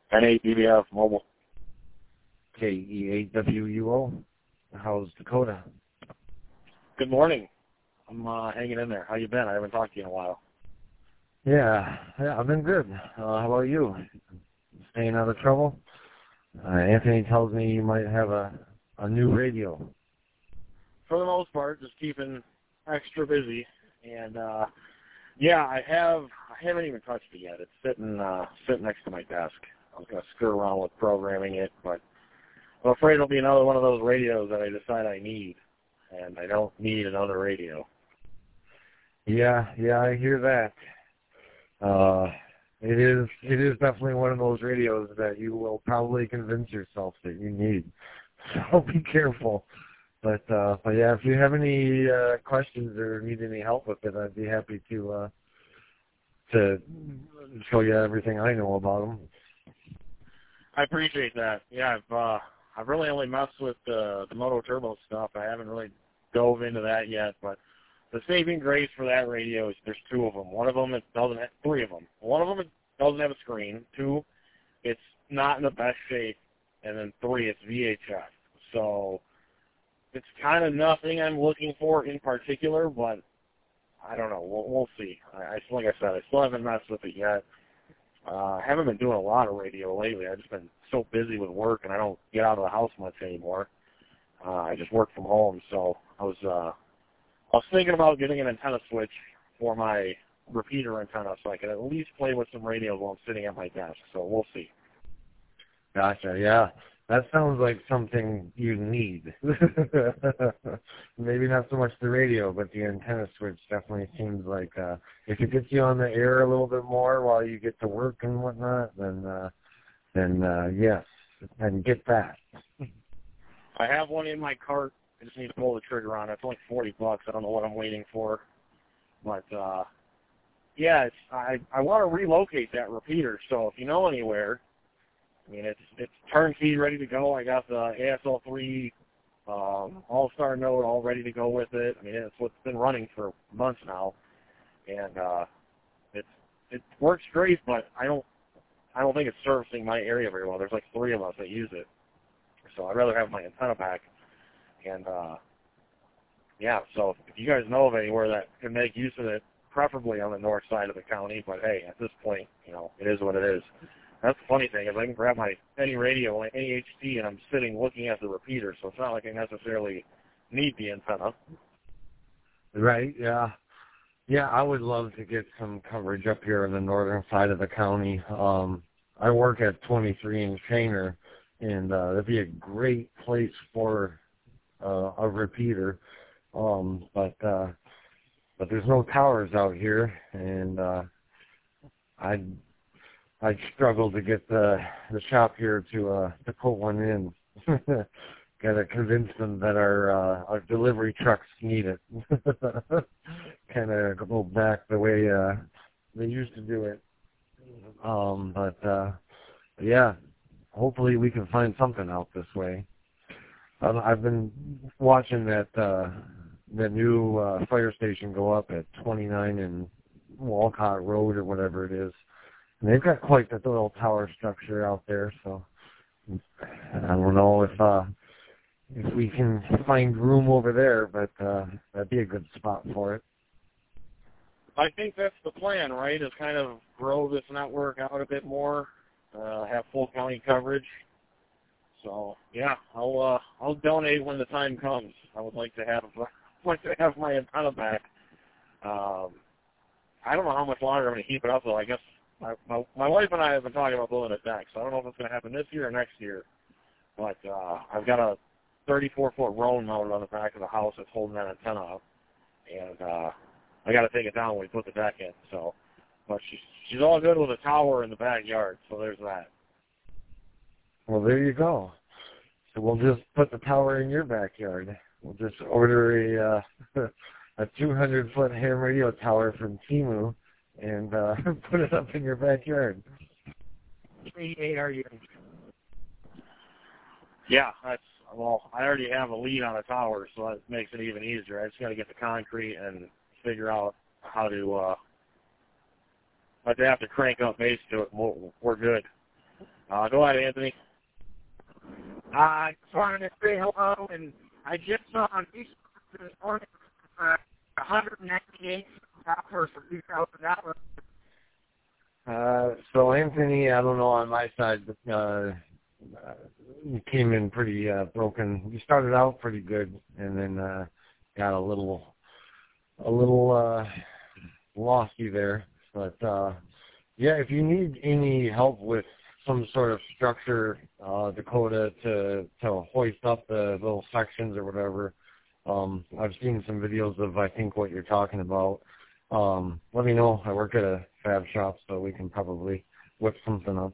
NADBF Mobile. KE8WUO. How's Dakota? Good morning. I'm hanging in there. How you been? I haven't talked to you in a while. Yeah, I've been good. How about you? Staying out of trouble? Anthony tells me you might have a new radio. For the most part, just keeping extra busy. And yeah, I haven't even touched it yet. It's sitting next to my desk. I was gonna screw around with programming it, but I'm afraid it'll be another one of those radios that I decide I need, and I don't need another radio. Yeah, I hear that. It is definitely one of those radios that you will probably convince yourself that you need. So be careful. But yeah, if you have any questions or need any help with it, I'd be happy to show you everything I know about them. I appreciate that. Yeah, I've really only messed with the Moto Turbo stuff. I haven't really dove into that yet, but the saving grace for that radio is there's two of them. Three of them. One of them it doesn't have a screen. Two, it's not in the best shape, and then three, it's VHF. So it's kind of nothing I'm looking for in particular, but I don't know. We'll see. Like I said, I still haven't messed with it yet. I haven't been doing a lot of radio lately. I've just been so busy with work, and I don't get out of the house much anymore. I just work from home, so I was thinking about getting an antenna switch for my repeater antenna so I can at least play with some radios while I'm sitting at my desk. So we'll see. Gotcha, yeah. That sounds like something you need. Maybe not so much the radio, but the antenna switch definitely seems like if it gets you on the air a little bit more while you get to work and whatnot, then yes, and get that. I have one in my cart. I just need to pull the trigger on it. It's only $40. I don't know what I'm waiting for. But, yeah, I want to relocate that repeater. So if you know anywhere, I mean, it's turnkey, ready to go. I got the ASL3 All-Star node all ready to go with it. I mean, it's what's been running for months now. And it works great, but I don't think it's servicing my area very well. There's like three of us that use it. So I'd rather have my antenna back. And, yeah, so if you guys know of anywhere that can make use of it, preferably on the north side of the county, but hey, at this point, you know, it is what it is. That's the funny thing, is I can grab any radio, any HT, and I'm sitting looking at the repeater, so it's not like I necessarily need the antenna. Right, yeah. Yeah, I would love to get some coverage up here on the northern side of the county. I work at 23 in Shaner, and that'd be a great place for a repeater. But there's no towers out here, and I'd struggle to get the shop here to put one in. Gotta convince them that our delivery trucks need it. Kind of go back the way they used to do it. But yeah, hopefully we can find something out this way. I've been watching that new fire station go up at 29 and Walcott Road or whatever it is. And they've got quite the little tower structure out there, so I don't know if we can find room over there, but that'd be a good spot for it. I think that's the plan, right, is kind of grow this network out a bit more, have full county coverage. So, yeah, I'll donate when the time comes. I would like to have my antenna back. I don't know how much longer I'm going to keep it up, though. I guess my wife and I have been talking about building a deck, so I don't know if it's going to happen this year or next year. But I've got a 34-foot Roan mounted on the back of the house that's holding that antenna up, and I got to take it down when we put the deck in. So, but she's all good with a tower in the backyard, so there's that. Well, there you go. So we'll just put the tower in your backyard. We'll just order a 200-foot ham radio tower from Temu and put it up in your backyard. 8 are you? Yeah, well, I already have a lead on a tower, so that makes it even easier. I just got to get the concrete and figure out how to have to crank up base to it. We're good. Go ahead, Anthony. I just wanted to say hello, and I just saw on Facebook this morning 198 offers for $2,000. So Anthony, I don't know on my side, but you came in pretty broken. You started out pretty good, and then got a little lofty there. But yeah, if you need any help with some sort of structure, Dakota, to hoist up the little sections or whatever, I've seen some videos of I think what you're talking about. Let me know. I work at a fab shop, so we can probably whip something up.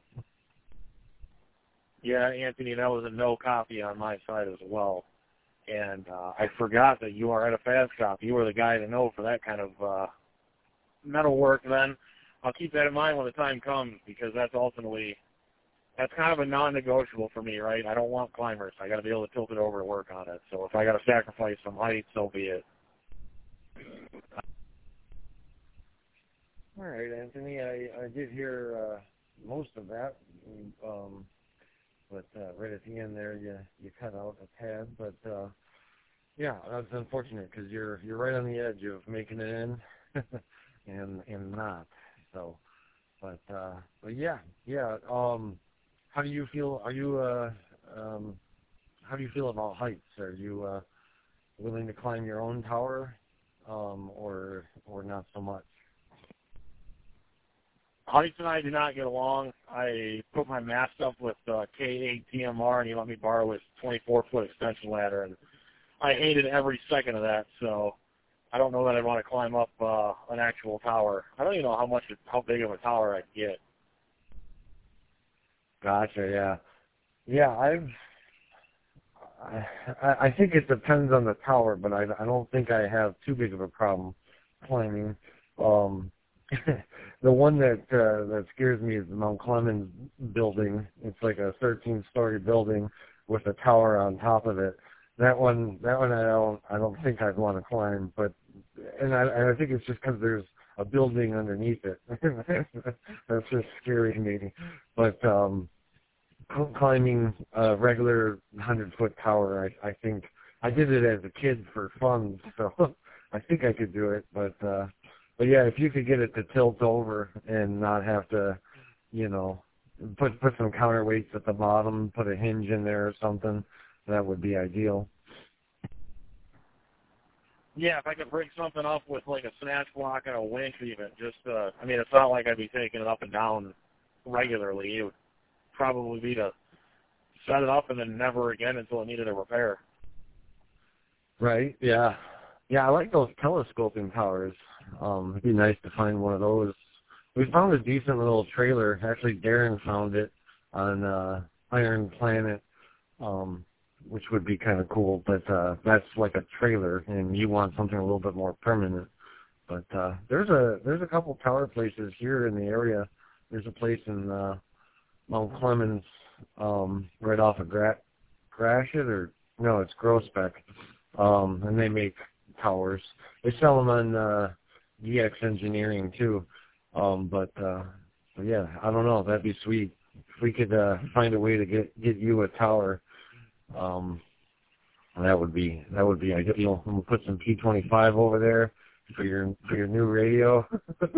Yeah, Anthony, that was a no copy on my side as well. And I forgot that you are at a fab shop. You were the guy to know for that kind of metal work then. I'll keep that in mind when the time comes, because that's kind of a non-negotiable for me, right? I don't want climbers. I got to be able to tilt it over to work on it. So if I got to sacrifice some height, so be it. All right, Anthony. I did hear most of that, but right at the end there, you cut out a tad. But yeah, that's unfortunate because you're right on the edge of making it in, and not. So, but yeah. How do you feel? How do you feel about heights? Are you willing to climb your own tower, or not so much? Heights and I do not get along. I put my mast up with K8 TMR, and he let me borrow his 24-foot extension ladder, and I hated every second of that. So I don't know that I'd want to climb up an actual tower. I don't even know how big of a tower I'd get. Gotcha. Yeah. I think it depends on the tower, but I don't think I have too big of a problem climbing. The one that scares me is the Mount Clemens building. It's like a 13-story building with a tower on top of it. That one I don't think I'd want to climb, but I think it's just because there's a building underneath it. That's just scary to me. But climbing a regular 100-foot tower, I think I did it as a kid for fun, so I think I could do it. But yeah, if you could get it to tilt over and not have to, put some counterweights at the bottom, put a hinge in there or something, that would be ideal. Yeah, if I could bring something up with like a snatch block and a winch even, it's not like I'd be taking it up and down regularly. It would probably be to set it up and then never again until it needed a repair. Right, yeah. Yeah, I like those telescoping towers. It'd be nice to find one of those. We found a decent little trailer. Actually, Darren found it on Iron Planet, which would be kind of cool. But that's like a trailer, and you want something a little bit more permanent. But there's a couple tower places here in the area. There's a place in Mount Clemens, right off of Gratiot, or no, it's Groesbeck, and they make towers. They sell them on DX Engineering too. But yeah, I don't know. That'd be sweet if we could find a way to get you a tower. That would be ideal. And we'll put some P25 over there for your new radio.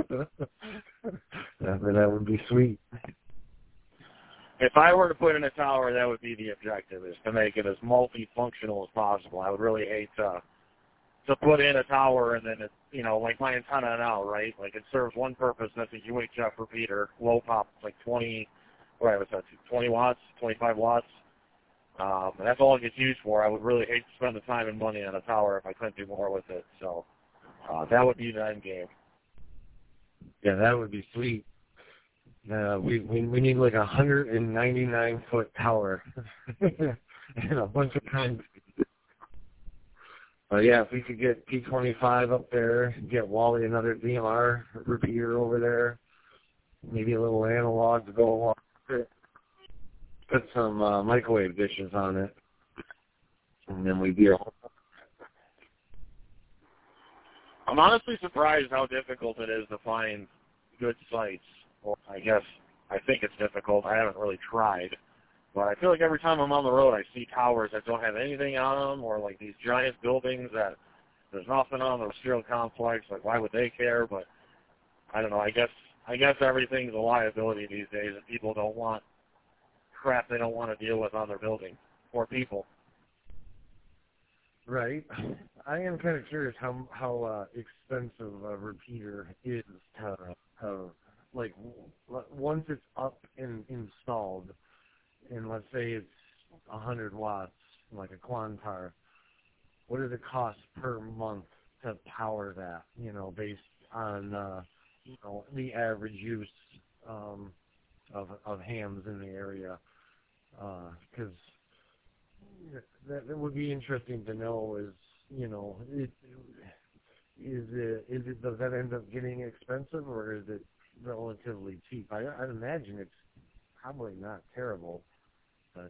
That would be sweet. If I were to put in a tower, that would be the objective, is to make it as multifunctional as possible. I would really hate to put in a tower and then it's, like my antenna now, right? Like it serves one purpose, and that's a UHF repeater, low pop, like 20 watts, 25 watts. And that's all it gets used for. I would really hate to spend the time and money on a tower if I couldn't do more with it. So that would be the end game. Yeah, that would be sweet. We need like 199-foot tower and a bunch of kinds. But yeah, if we could get P25 up there, get Wally another DMR repeater over there, maybe a little analog to go along with it, put some microwave dishes on it, and then we'd be all. I'm honestly surprised how difficult it is to find good sites, or I guess I think it's difficult. I haven't really tried. But I feel like every time I'm on the road, I see towers that don't have anything on them, or like these giant buildings that there's nothing on the industrial complex. Like, why would they care? But I don't know. I guess everything's a liability these days, and people don't want crap they don't want to deal with on their building or people. Right. I am kind of curious how expensive a repeater is to like once it's up and installed, and let's say it's 100 watts, like a Quantar. What does it cost per month to power that? You know, based on the average use of hams in the area, because that would be interesting to know. Does that end up getting expensive, or is it relatively cheap? I'd imagine it's probably not terrible, but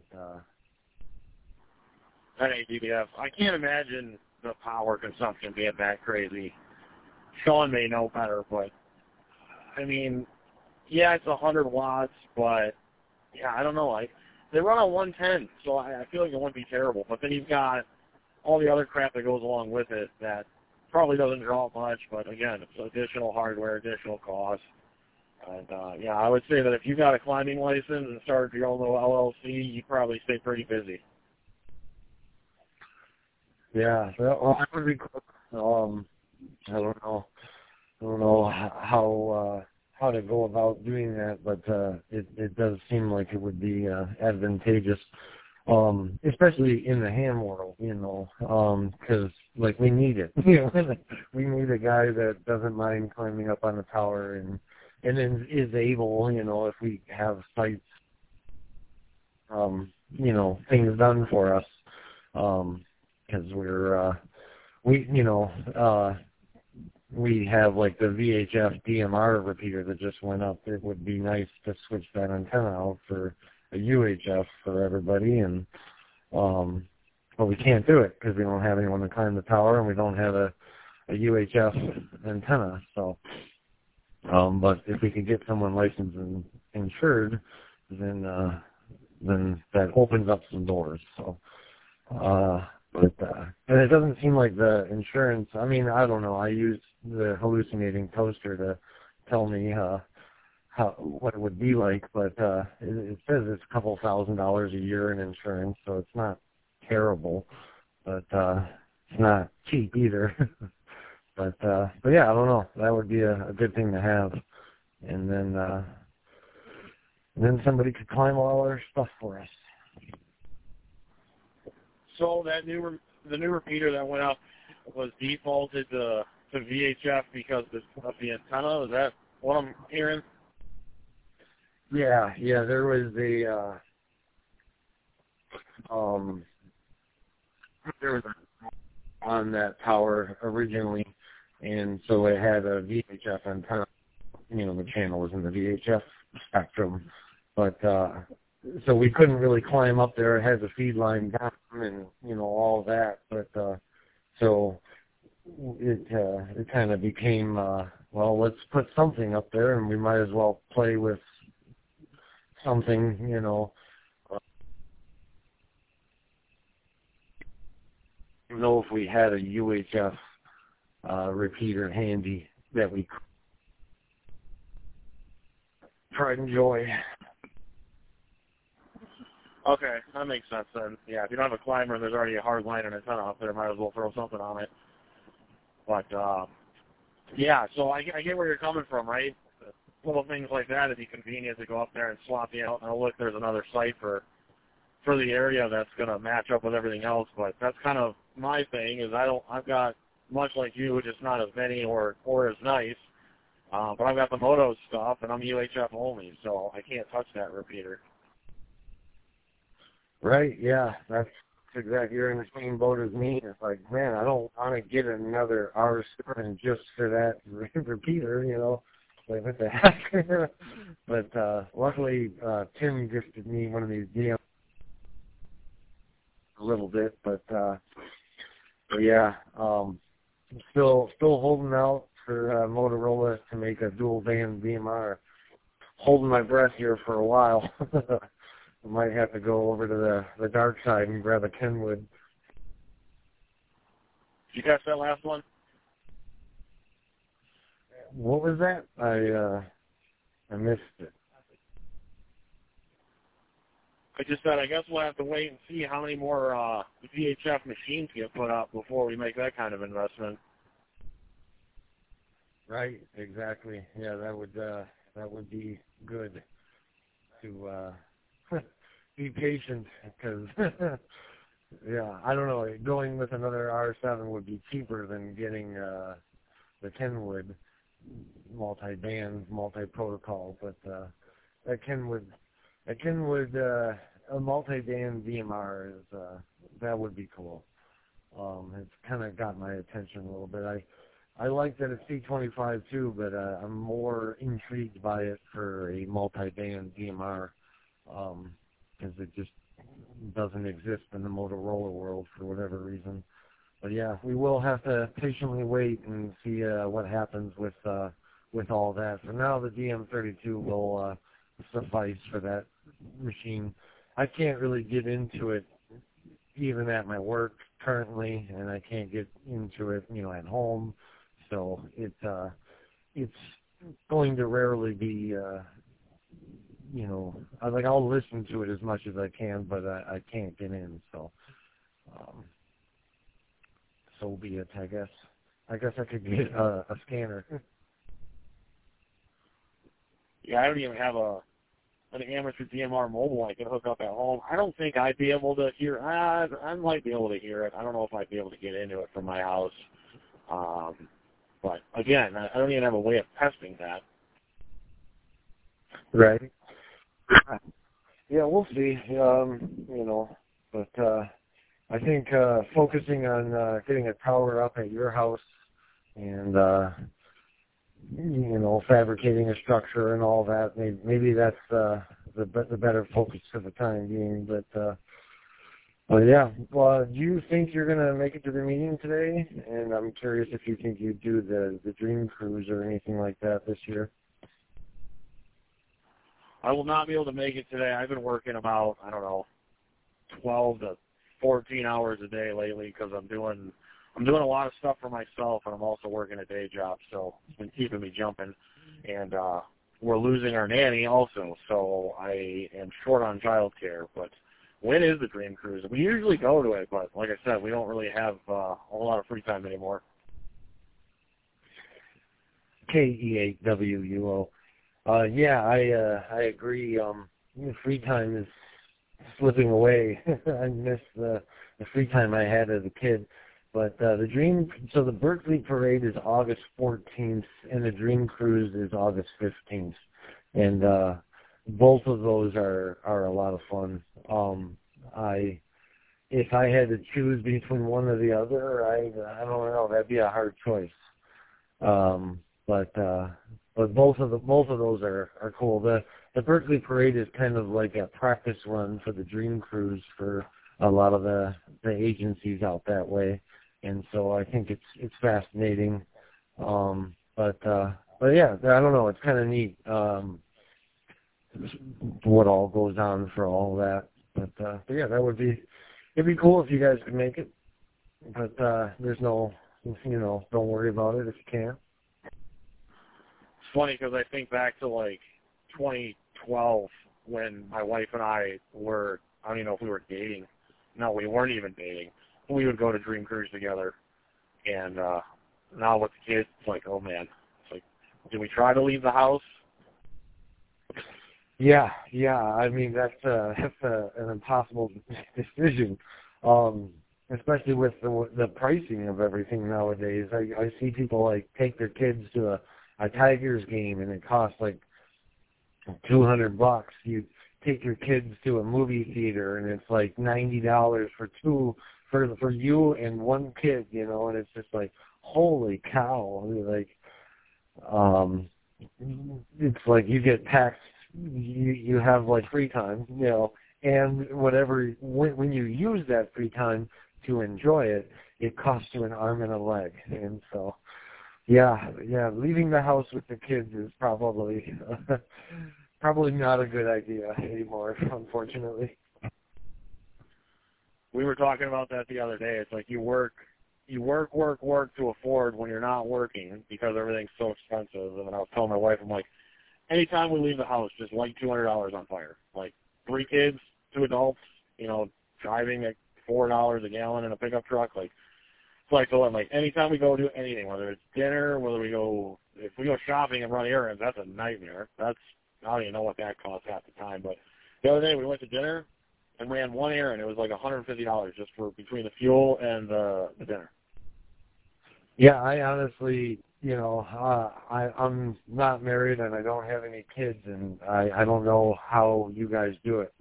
Hey, DBF, I can't imagine the power consumption being that crazy. Sean may know better, but I mean, yeah, it's 100 watts, but yeah, I don't know. They run on 110, so I feel like it wouldn't be terrible. But then you've got all the other crap that goes along with it that probably doesn't draw much, but again, it's additional hardware, additional costs. And yeah, I would say that if you got a climbing license and started your own little LLC, you'd probably stay pretty busy. yeah, well, that would be cool. I don't know how to go about doing that, but it does seem like it would be advantageous, especially in the ham world, because like we need it. We need a guy that doesn't mind climbing up on the tower and then is able, if we have sites, things done for us, because we have like the VHF DMR repeater that just went up. It would be nice to switch that antenna out for a UHF for everybody, and but we can't do it because we don't have anyone to climb the tower and we don't have a UHF antenna. So, but if we could get someone licensed and insured, then that opens up some doors. So. And it doesn't seem like the insurance. I mean, I don't know. I used the hallucinating toaster to tell me what it would be like, but it says it's a couple $1,000s a year in insurance, so it's not terrible, but it's not cheap either. but yeah, I don't know. That would be a good thing to have, and then somebody could climb all our stuff for us. So the new repeater that went up was defaulted to VHF because of the antenna. Is that what I'm hearing? Yeah. There was on that tower originally, and so it had a VHF antenna. The channel was in the VHF spectrum, but so we couldn't really climb up there. It has a feed line down and all that, but so it kind of became well, let's put something up there, and we might as well play with something, if we had a UHF repeater handy that we could pride and joy. Okay, that makes sense then. Yeah, if you don't have a climber and there's already a hard line and antenna up there, might as well throw something on it. But, yeah, so I get where you're coming from, right? Little things like that, it'd be convenient to go up there and swap you out. And look, there's another site for the area that's going to match up with everything else. But that's kind of my thing, is I've got, much like you, just not as many or as nice. But I've got the Moto stuff, and I'm UHF only, so I can't touch that repeater. Right, yeah, that's exactly. You're in the same boat as me. It's like, man, I don't want to get another R7 just for that repeater, Like, what the heck? But luckily, Tim gifted me one of these DMs a little bit, but yeah, still holding out for Motorola to make a dual band DMR. holding my breath here for a while. I might have to go over to the dark side and grab a Kenwood. Did you catch that last one? What was that? I missed it. I just said I guess we'll have to wait and see how many more VHF machines get put up before we make that kind of investment. Right, exactly. Yeah, that would be good to be patient because yeah, I don't know. Going with another R7 would be cheaper than getting the Kenwood multi-band, multi-protocol, but that Kenwood a multi-band DMR is that would be cool. It's kind of got my attention a little bit. I like that it's C25 too, but I'm more intrigued by it for a multi-band DMR because it just doesn't exist in the Motorola world for whatever reason. But yeah, we will have to patiently wait and see what happens with all that. For now, the DM32 will suffice for that machine. I can't really get into it even at my work currently, and I can't get into it, at home. So it's going to rarely be, I'll listen to it as much as I can, but I can't get in. So be it, I guess. I guess I could get a scanner. Yeah, I don't even have an amateur DMR mobile I can hook up at home. I don't think I'd be able to hear. I might be able to hear it. I don't know if I'd be able to get into it from my house. But again, I don't even have a way of testing that. Right. Yeah, we'll see. But I think focusing on getting a tower up at your house and fabricating a structure and all that, maybe that's the better focus for the time being. But yeah, well, do you think you're going to make it to the meeting today? And I'm curious if you think you'd do the Dream Cruise or anything like that this year. I will not be able to make it today. I've been working about, 12 to 14 hours a day lately because I'm doing a lot of stuff for myself, and I'm also working a day job, so it's been keeping me jumping. And we're losing our nanny also, so I am short on childcare. But when is the Dream Cruise? We usually go to it, but like I said, we don't really have a whole lot of free time anymore. KE8WUO. Yeah, I agree. Free time is slipping away. I miss the free time I had as a kid. But the Berkeley Parade is August 14th, and the Dream Cruise is August 15th. And both of those are a lot of fun. If I had to choose between one or the other, I don't know. That'd be a hard choice. But both of those are cool. The Berkeley Parade is kind of like a practice run for the Dream Cruise for a lot of the agencies out that way, and so I think it's fascinating. But yeah, I don't know. It's kind of neat what all goes on for all that. But yeah, it'd be cool if you guys could make it. But there's no, don't worry about it if you can't. It's funny because I think back to 2012 when my wife and I were, I don't even know if we were dating. No, we weren't even dating. We would go to Dream Cruise together. And now with the kids, it's like, oh man. It's like, did we try to leave the house? Yeah. I mean, that's an impossible decision, especially with the pricing of everything nowadays. I see people take their kids to a Tigers game, and it costs $200. You take your kids to a movie theater, and it's $90 for you and one kid, and it's just holy cow! It's you get taxed. You have free time, and whatever when you use that free time to enjoy it, it costs you an arm and a leg, and so. Yeah, leaving the house with the kids is probably probably not a good idea anymore, unfortunately. We were talking about that the other day. It's like you work to afford when you're not working because everything's so expensive. And then I was telling my wife, I'm like, anytime we leave the house, just light $200 on fire. Like 3 kids, 2 adults, driving at $4 a gallon in a pickup truck. Like, it's like, so I'm like, anytime we go do anything, whether it's dinner, if we go shopping and run errands, that's a nightmare. I don't even know what that costs half the time. But the other day we went to dinner and ran one errand. It was like $150 just for between the fuel and the dinner. Yeah, I honestly, I'm not married and I don't have any kids, and I don't know how you guys do it.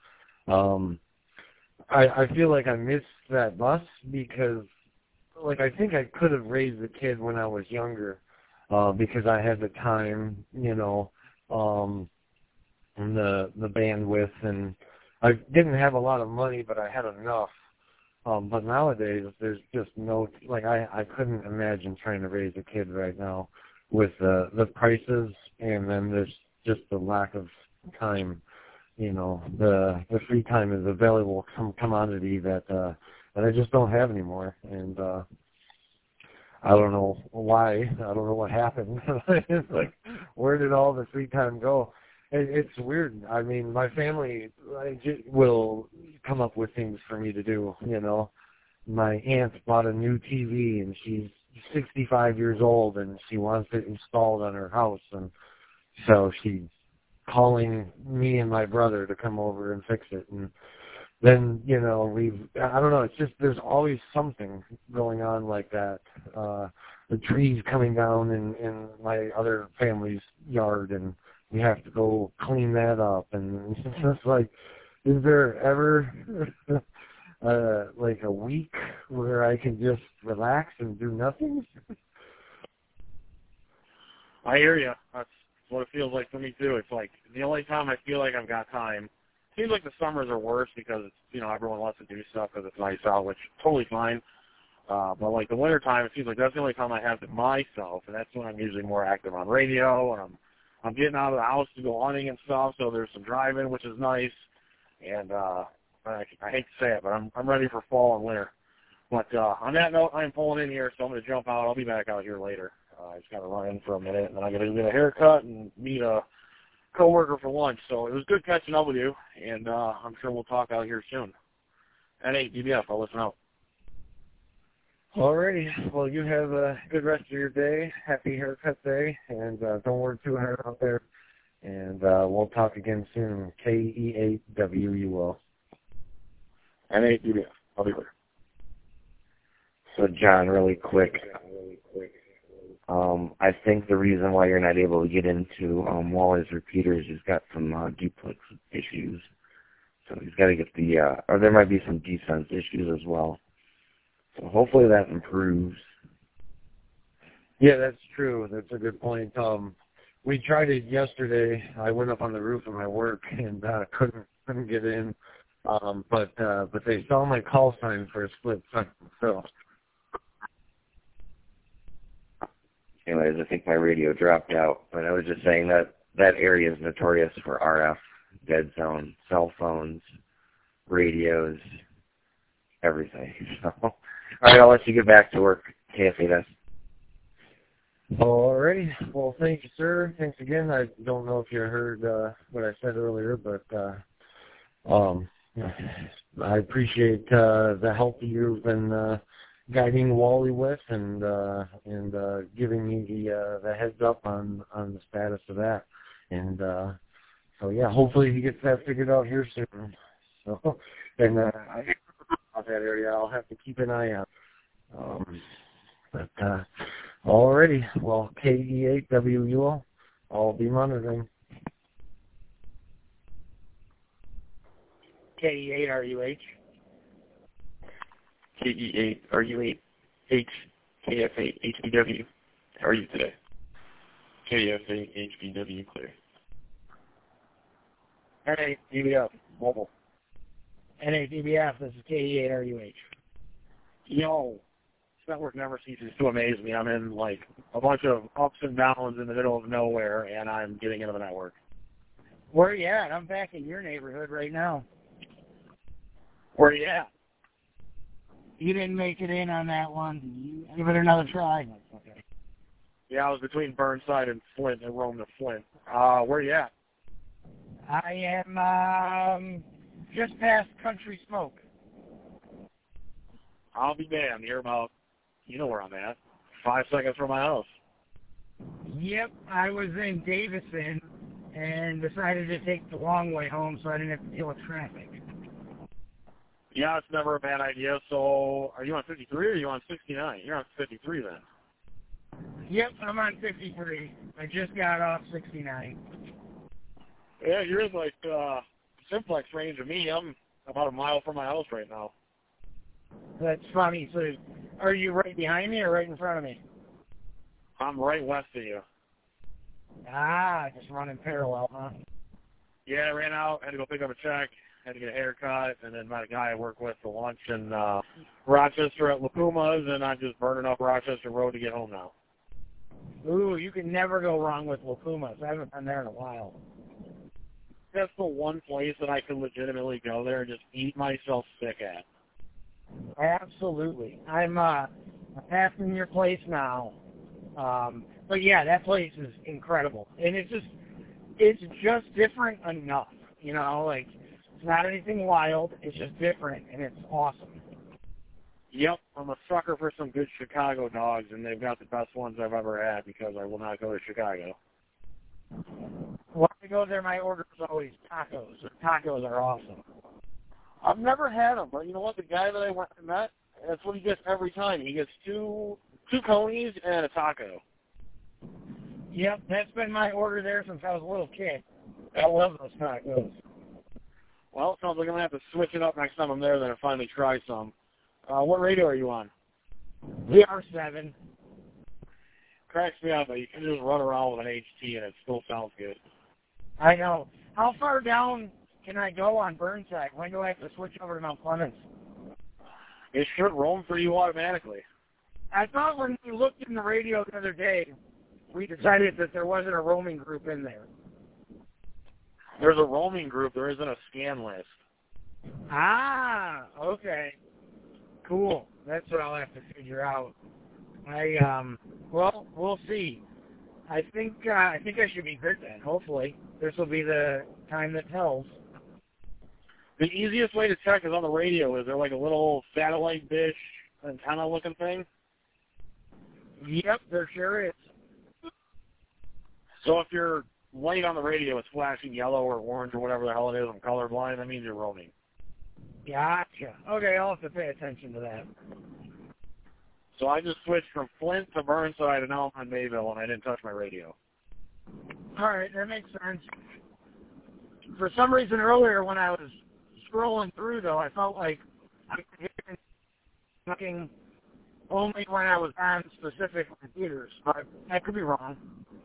I feel like I miss that bus because, like, I think I could have raised a kid when I was younger, because I had the time, and the bandwidth, and I didn't have a lot of money, but I had enough. But nowadays, there's just no, like, I couldn't imagine trying to raise a kid right now with the prices, and then there's just the lack of time. The free time is a valuable commodity that I just don't have anymore, and I don't know why. I don't know what happened. It's like, where did all the free time go? It's weird. I mean, my family will come up with things for me to do, My aunt bought a new TV, and she's 65 years old, and she wants it installed on her house, and so she's calling me and my brother to come over and fix it. And then, I don't know, it's just, there's always something going on like that. The trees coming down in my other family's yard, and we have to go clean that up. And it's just like, is there ever like a week where I can just relax and do nothing? I hear you. That's what it feels like for me too. It's like the only time I feel like I've got time. Seems like the summers are worse because it's, everyone wants to do stuff because it's nice out, which is totally fine. But like the winter time, it seems like that's the only time I have to myself, and that's when I'm usually more active on radio, and I'm getting out of the house to go hunting and stuff. So there's some driving, which is nice. And I hate to say it, but I'm ready for fall and winter. But on that note, I'm pulling in here, so I'm going to jump out. I'll be back out here later. I just got to run in for a minute, and then I got to get a haircut and meet a coworker for lunch. So it was good catching up with you, and I'm sure we'll talk out here soon. N8 DBF, I'll listen out. Alrighty. Well, you have a good rest of your day. Happy haircut day, and don't work too hard out there. And we'll talk again soon. KE8WUL. N8 DBF. I'll be later. So, John, really quick. I think the reason why you're not able to get into Wally's repeaters, he's got some duplex issues. So he's got to get or there might be some defense issues as well. So hopefully that improves. Yeah, that's true. That's a good point. We tried it yesterday. I went up on the roof of my work and couldn't get in. But they saw my call sign for a split second. So. Anyways, I think my radio dropped out, but I was just saying that area is notorious for RF, dead zone, cell phones, radios, everything. So, all right, I'll let you get back to work, KF8S. Alrighty. Well, thank you, sir. Thanks again. I don't know if you heard what I said earlier, but I appreciate the help you've been guiding Wally with, and giving me the heads up on the status of that. And so yeah, hopefully he gets that figured out here soon. So, and I that area, I'll have to keep an eye out. But alrighty, well, KE8WUL, I'll be monitoring. KE8RUH. KE8RUH, KF8 HBW. How are you today? KF8 HBW, clear. N8 DBF, mobile. N8 DBF, this is KE8RUH. Yo, this network never ceases to amaze me. I'm in like a bunch of ups and downs in the middle of nowhere, and I'm getting into the network. Where you at? I'm back in your neighborhood right now. Where you at? You didn't make it in on that one. You give it another try. Okay. Yeah, I was between Burnside and Flint and roamed to Flint. Where you at? I am just past Country Smoke. I'll be damned. You're about, you know where I'm at. 5 seconds from my house. Yep, I was in Davison and decided to take the long way home so I didn't have to deal with traffic. Yeah, it's never a bad idea. So, are you on 53 or are you on 69? You're on 53 then. Yep, I'm on 53. I just got off 69. Yeah, you're in like simplex range of me. I'm about a mile from my house right now. That's funny. So, are you right behind me or right in front of me? I'm right west of you. Ah, just running parallel, huh? Yeah, I ran out, had to go pick up a check, had to get a haircut, and then met a guy I work with for lunch in Rochester at La Puma's, and I'm just burning up Rochester Road to get home now. Ooh, you can never go wrong with La Puma's. I haven't been there in a while. That's the one place that I can legitimately go there and just eat myself sick at. Absolutely. I'm passing your place now. But yeah, that place is incredible. And it's just different enough. You know, like, it's not anything wild. It's just different, and it's awesome. Yep, I'm a sucker for some good Chicago dogs, and they've got the best ones I've ever had because I will not go to Chicago. When I go there, my order is always tacos. Tacos are awesome. I've never had them, but you know what? The guy that I went and met, that's what he gets every time. He gets two conies and a taco. Yep, that's been my order there since I was a little kid. I love those tacos. Well, it sounds like I'm going to have to switch it up next time I'm there then and finally try some. What radio are you on? VR7. Cracks me up, but you can just run around with an HT and it still sounds good. I know. How far down can I go on Burnside? When do I have to switch over to Mount Clemens? It should roam for you automatically. I thought when we looked in the radio the other day, we decided that there wasn't a roaming group in there. There's a roaming group. There isn't a scan list. Ah, okay. Cool. That's what I'll have to figure out. Well, we'll see. I think I should be good then. Hopefully, this will be the time that tells. The easiest way to check is on the radio. Is there like a little satellite dish antenna looking thing? Yep, there sure is. So if your light on the radio is flashing yellow or orange or whatever the hell it is, I'm colorblind, that means you're roaming. Gotcha. Okay, I'll have to pay attention to that. So I just switched from Flint to Burnside, and now I'm on Mayville, and I didn't touch my radio. All right, that makes sense. For some reason earlier when I was scrolling through, though, I felt like I was hearing looking only when I was on specific computers, but I could be wrong.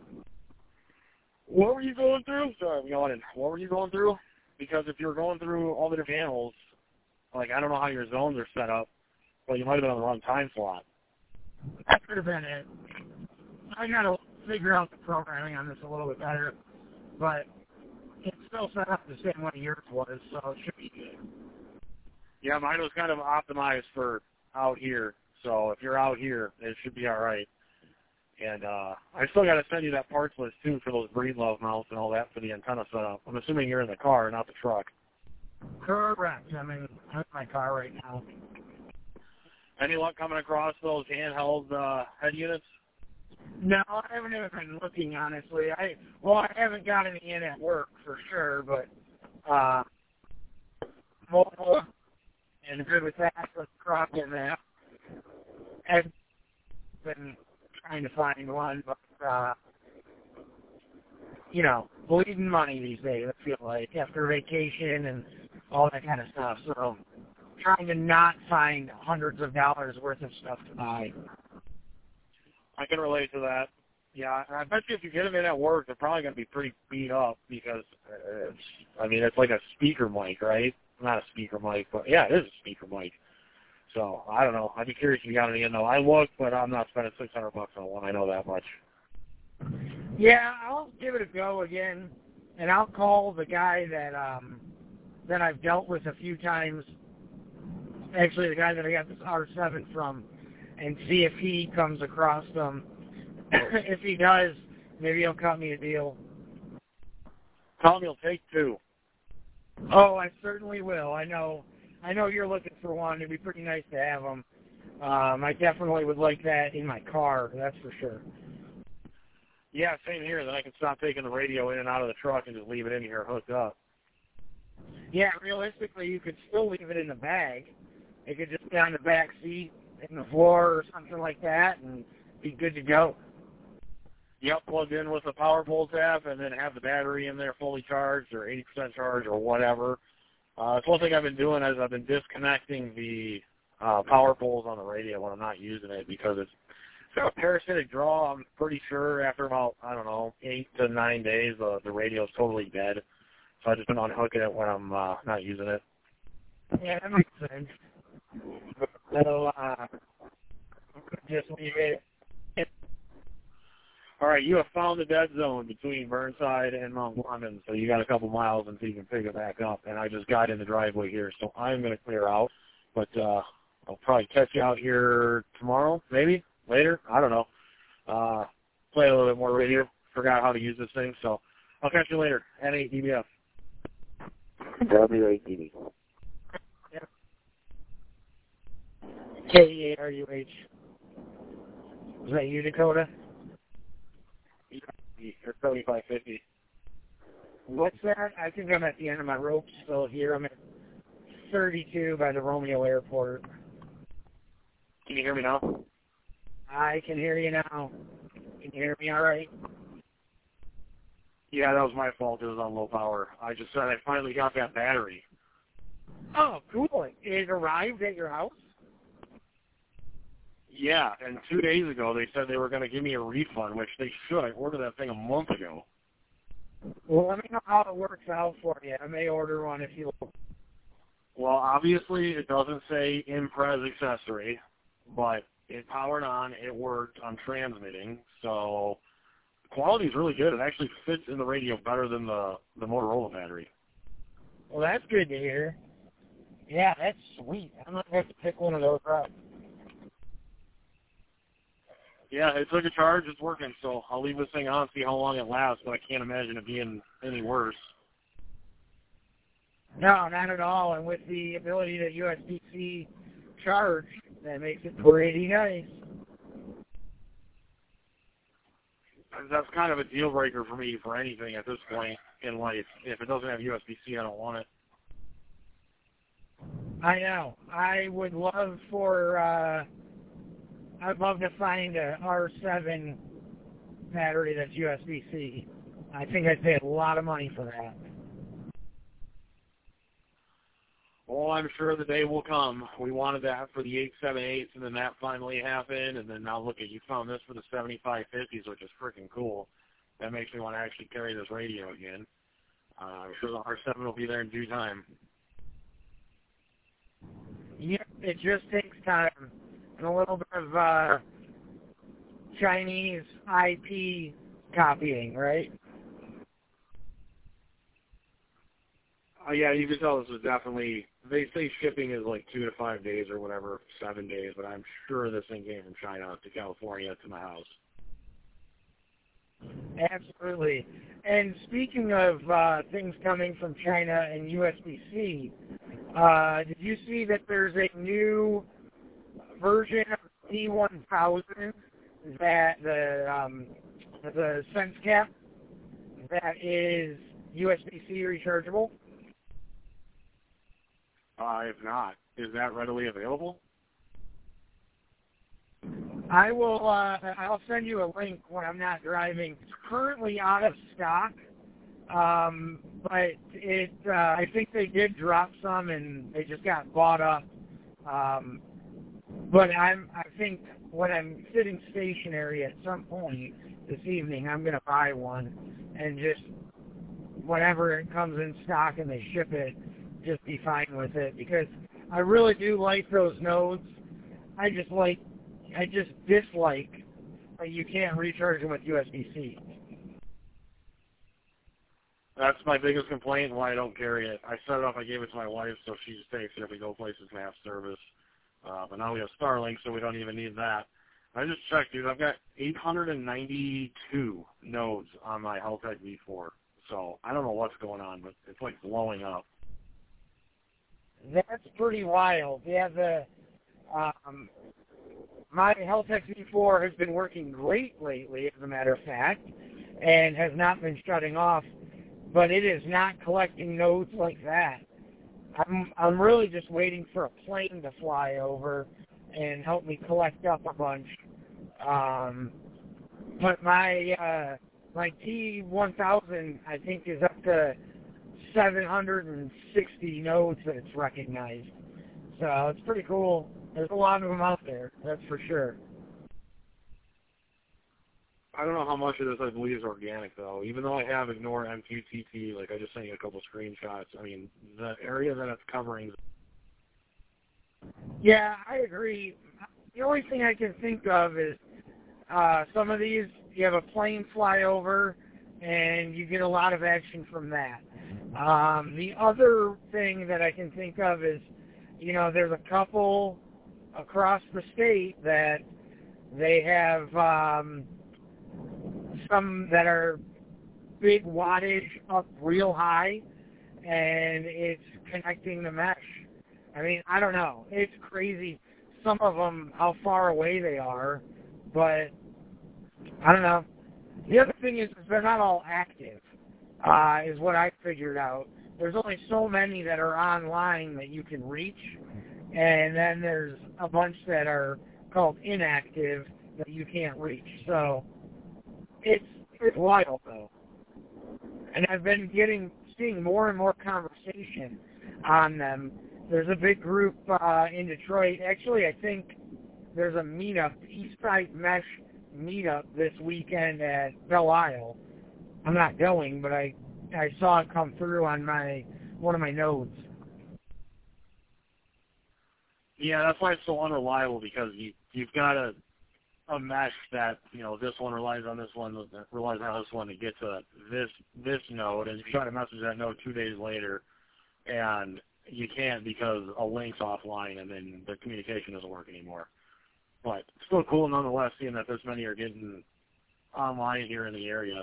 What were you going through? Sorry, what were you going through? Because if you're going through all the different channels, like, I don't know how your zones are set up, but you might have been on the wrong time slot. That could have been it. I got to figure out the programming on this a little bit better, but it's still set up the same way yours was, so it should be good. Yeah, mine was kind of optimized for out here, so if you're out here, it should be all right. And I still got to send you that parts list, too, for those Breedlove mounts and all that for the antenna setup. I'm assuming you're in the car, not the truck. Correct. I'm in my car right now. Any luck coming across those handheld head units? No, I haven't even been looking, honestly. I haven't got any in at work for sure, but mobile and good with that. Let's cross in that. I've been trying to find one, but bleeding money these days, I feel like, after vacation and all that kind of stuff. So trying to not find hundreds of dollars worth of stuff to buy. I can relate to that. Yeah, I bet you if you get them in at work, they're probably going to be pretty beat up because it's like a speaker mic, right? Not a speaker mic, but yeah, it is a speaker mic. So I don't know. I'd be curious if you got any in though. I looked, but I'm not spending $600 on one. I know that much. Yeah, I'll give it a go again. and I'll call the guy that I've dealt with a few times. Actually, the guy that I got this R7 from, and see if he comes across them. If he does, maybe he'll cut me a deal. Tell him he'll take 2. Oh, I certainly will. I know you're looking for one. It'd be pretty nice to have them. I definitely would like that in my car. That's for sure. Yeah, same here. Then I can stop taking the radio in and out of the truck and just leave it in here hooked up. Yeah, realistically, you could still leave it in the bag. It could just be on the back seat, in the floor, or something like that, and be good to go. Yep, plugged in with the power pole tap, and then have the battery in there fully charged or 80% charged or whatever. That's one thing I've been doing is I've been disconnecting the power poles on the radio when I'm not using it because it's got a parasitic draw. I'm pretty sure after about, 8 to 9 days, the radio's totally dead. So I've just been unhooking it when I'm not using it. Yeah, that makes sense. So, just leave it. All right, you have found the dead zone between Burnside and Mount London, so you got a couple miles until you can pick it back up. And I just got in the driveway here, so I'm going to clear out. But I'll probably catch you out here tomorrow, maybe, later. I don't know. Play a little bit more radio. Forgot how to use this thing, so I'll catch you later. N8DBF. W8DB. Yep. KEARUH. Is that you, Dakota? Or 7550. What's that? I think I'm at the end of my rope still here. I'm at 32 by the Romeo Airport. Can you hear me now? I can hear you now. Can you hear me all right? Yeah, that was my fault. It was on low power. I just said I finally got that battery. Oh, cool. It arrived at your house? Yeah, and 2 days ago they said they were going to give me a refund, which they should. I ordered that thing a month ago. Well, let me know how it works out for you. I may order one if you... Well, obviously it doesn't say Imprez accessory, but it powered on, it worked, I'm transmitting, so the quality is really good. It actually fits in the radio better than the Motorola battery. Well, that's good to hear. Yeah, that's sweet. I'm going to have to pick one of those up. Yeah, it took a charge. It's working, so I'll leave this thing on, see how long it lasts, but I can't imagine it being any worse. No, not at all. And with the ability to USB-C charge, that makes it pretty nice. That's kind of a deal breaker for me for anything at this point in life. If it doesn't have USB-C, I don't want it. I know. I would love for, I'd love to find a R7 battery that's USB-C. I think I'd pay a lot of money for that. Well, I'm sure the day will come. We wanted that for the 878s, and then that finally happened, and then now look at, you found this for the 7550s, which is freaking cool. That makes me want to actually carry this radio again. I'm sure the R7 will be there in due time. Yeah, it just takes time and a little bit of Chinese IP copying, right? Yeah, you can tell this is definitely, they say shipping is like 2 to 5 days or whatever, 7 days, but I'm sure this thing came from China to California to my house. Absolutely. And speaking of things coming from China and USB-C, did you see that there's a new version of T1000 that the SenseCap that is USB-C rechargeable? If not, is that readily available? I will. I'll send you a link when I'm not driving. It's currently out of stock, but it. I think they did drop some, and they just got bought up. But I think when I'm sitting stationary at some point this evening, I'm going to buy one, and just whenever it comes in stock and they ship it, just be fine with it, because I really do like those nodes. I just dislike that you can't recharge them with USB-C. That's my biggest complaint and why I don't carry it. I set it up, I gave it to my wife so she just takes it if we go places and have service. But now we have Starlink, so we don't even need that. I just checked, dude. I've got 892 nodes on my Heltec V4. So I don't know what's going on, but it's like blowing up. That's pretty wild. Yeah, my Heltec V4 has been working great lately, as a matter of fact, and has not been shutting off, but it is not collecting nodes like that. I'm really just waiting for a plane to fly over and help me collect up a bunch. But my T1000, I think, is up to 760 nodes that it's recognized. So it's pretty cool. There's a lot of them out there, that's for sure. I don't know how much of this I believe is organic, though. Even though I have Ignore MQTT, like I just sent you a couple screenshots, I mean, the area that it's covering. Yeah, I agree. The only thing I can think of is some of these, you have a plane fly over, and you get a lot of action from that. The other thing that I can think of is, you know, there's a couple across the state that they have some that are big wattage up real high, and it's connecting the mesh. I mean, I don't know. It's crazy. Some of them, how far away they are, but I don't know. The other thing is they're not all active, is what I figured out. There's only so many that are online that you can reach, and then there's a bunch that are called inactive that you can't reach. So it's wild, though. And I've been seeing more and more conversation on them. There's a big group in Detroit. Actually, I think there's a meetup, Eastside Mesh meetup this weekend at Belle Isle. I'm not going, but I saw it come through on one of my nodes. Yeah, that's why it's so unreliable, because you've got a mesh that, you know, this one relies on this one, that relies on this one to get to this node, and you try to message that node 2 days later, and you can't because a link's offline, and then the communication doesn't work anymore. But it's still cool nonetheless, seeing that this many are getting online here in the area.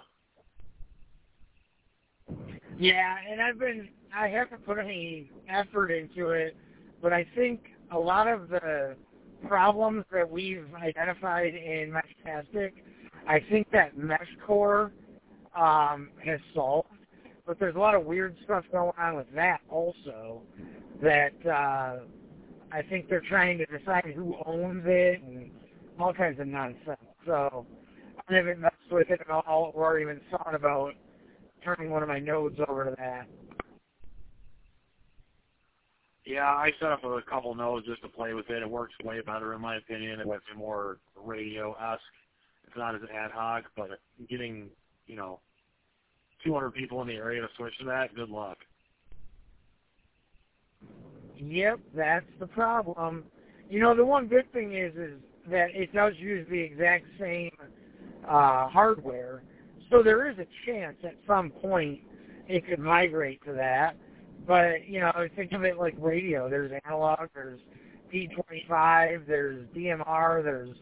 Yeah, and I haven't put any effort into it, but I think a lot of the problems that we've identified in Meshtastic, I think that MeshCore has solved, but there's a lot of weird stuff going on with that also that I think they're trying to decide who owns it and all kinds of nonsense. So I haven't messed with it at all or even thought about turning one of my nodes over to that. Yeah, I set up a couple nodes just to play with it. It works way better in my opinion. It's more radio-esque. It's not as ad hoc, but getting, you know, 200 people in the area to switch to that, good luck. Yep, that's the problem. You know, the one good thing is that it does use the exact same hardware, so there is a chance at some point it could migrate to that. But, you know, think of it like radio. There's analog, there's P25, there's DMR, there's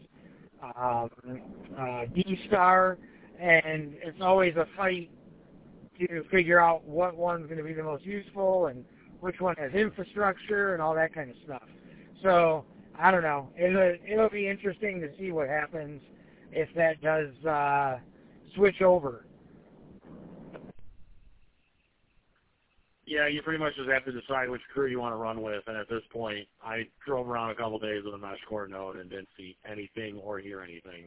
D-Star, and it's always a fight to figure out what one's going to be the most useful and which one has infrastructure and all that kind of stuff. So, I don't know. It'll be interesting to see what happens if that does switch over. Yeah, you pretty much just have to decide which crew you want to run with, and at this point, I drove around a couple days with a MeshCore node and didn't see anything or hear anything.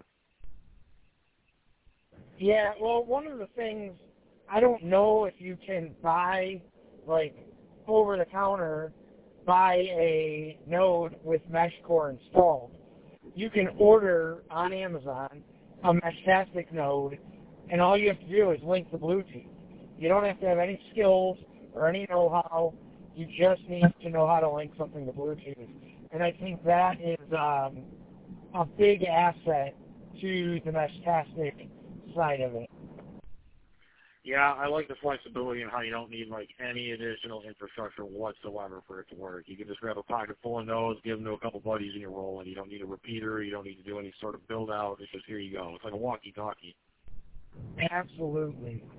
Yeah, well, one of the things, I don't know if you can buy, like, over-the-counter, buy a node with MeshCore installed. You can order on Amazon a Meshtastic node, and all you have to do is link the Bluetooth. You don't have to have any skills or any know-how. You just need to know how to link something to Bluetooth. And I think that is a big asset to the Meshtastic side of it. Yeah, I like the flexibility in how you don't need like any additional infrastructure whatsoever for it to work. You can just grab a pocket full of those, give them to a couple buddies, and you're rolling. You don't need a repeater. You don't need to do any sort of build out. It's just here you go. It's like a walkie-talkie. Absolutely.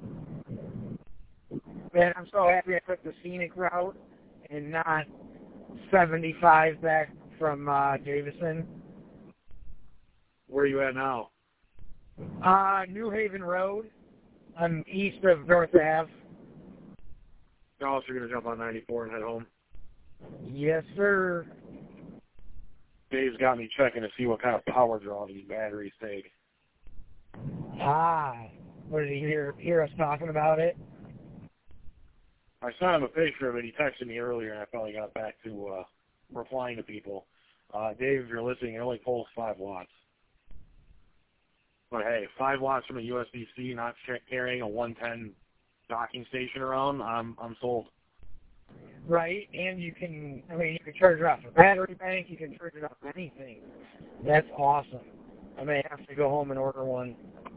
Man, I'm so happy I took the scenic route and not 75 back from Davison. Where are you at now? New Haven Road. I'm east of North Ave. Oh, so you're going to jump on 94 and head home? Yes, sir. Dave's got me checking to see what kind of power draw these batteries take. What did he hear us talking about it? I sent him a picture of it. He texted me earlier, and I finally got back to replying to people. Dave, if you're listening, it only pulls 5 watts. But hey, 5 watts from a USB-C, not carrying a 110 docking station around, I'm sold. Right, and you can charge it off a battery bank, you can charge it off anything. That's awesome. I may have to go home and order one.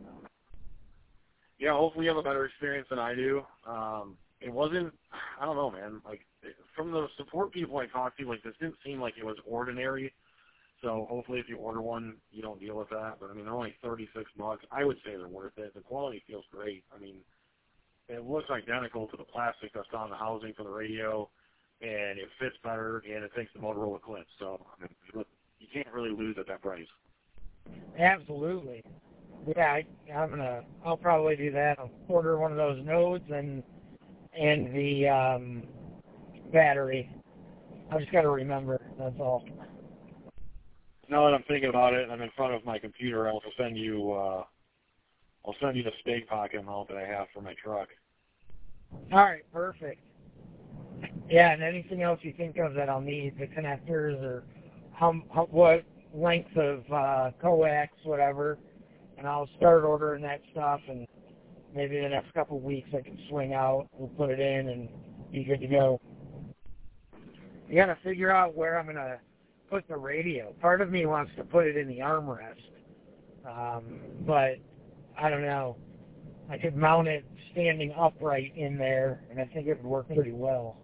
Yeah, hopefully you have a better experience than I do. It wasn't, I don't know, man, like, from the support people I talked to, like, this didn't seem like it was ordinary. So hopefully if you order one, you don't deal with that. But, I mean, they're only $36. I would say they're worth it. The quality feels great. I mean, it looks identical to the plastic that's on the housing for the radio, and it fits better, and it takes the Motorola clip. So, I mean, you can't really lose at that price. Absolutely. Yeah, I'll probably do that. I'll order one of those nodes and the battery. I just got to remember. That's all. Now that I'm thinking about it, and I'm in front of my computer, I'll send you the stake pocket mount that I have for my truck. All right, perfect. Yeah, and anything else you think of that I'll need, the connectors or what length of coax, whatever, and I'll start ordering that stuff, and maybe in the next couple of weeks I can swing out, we'll put it in, and be good to go. You got to figure out where I'm going to put the radio. Part of me wants to put it in the armrest, but I don't know. I could mount it standing upright in there, and I think it would work pretty well.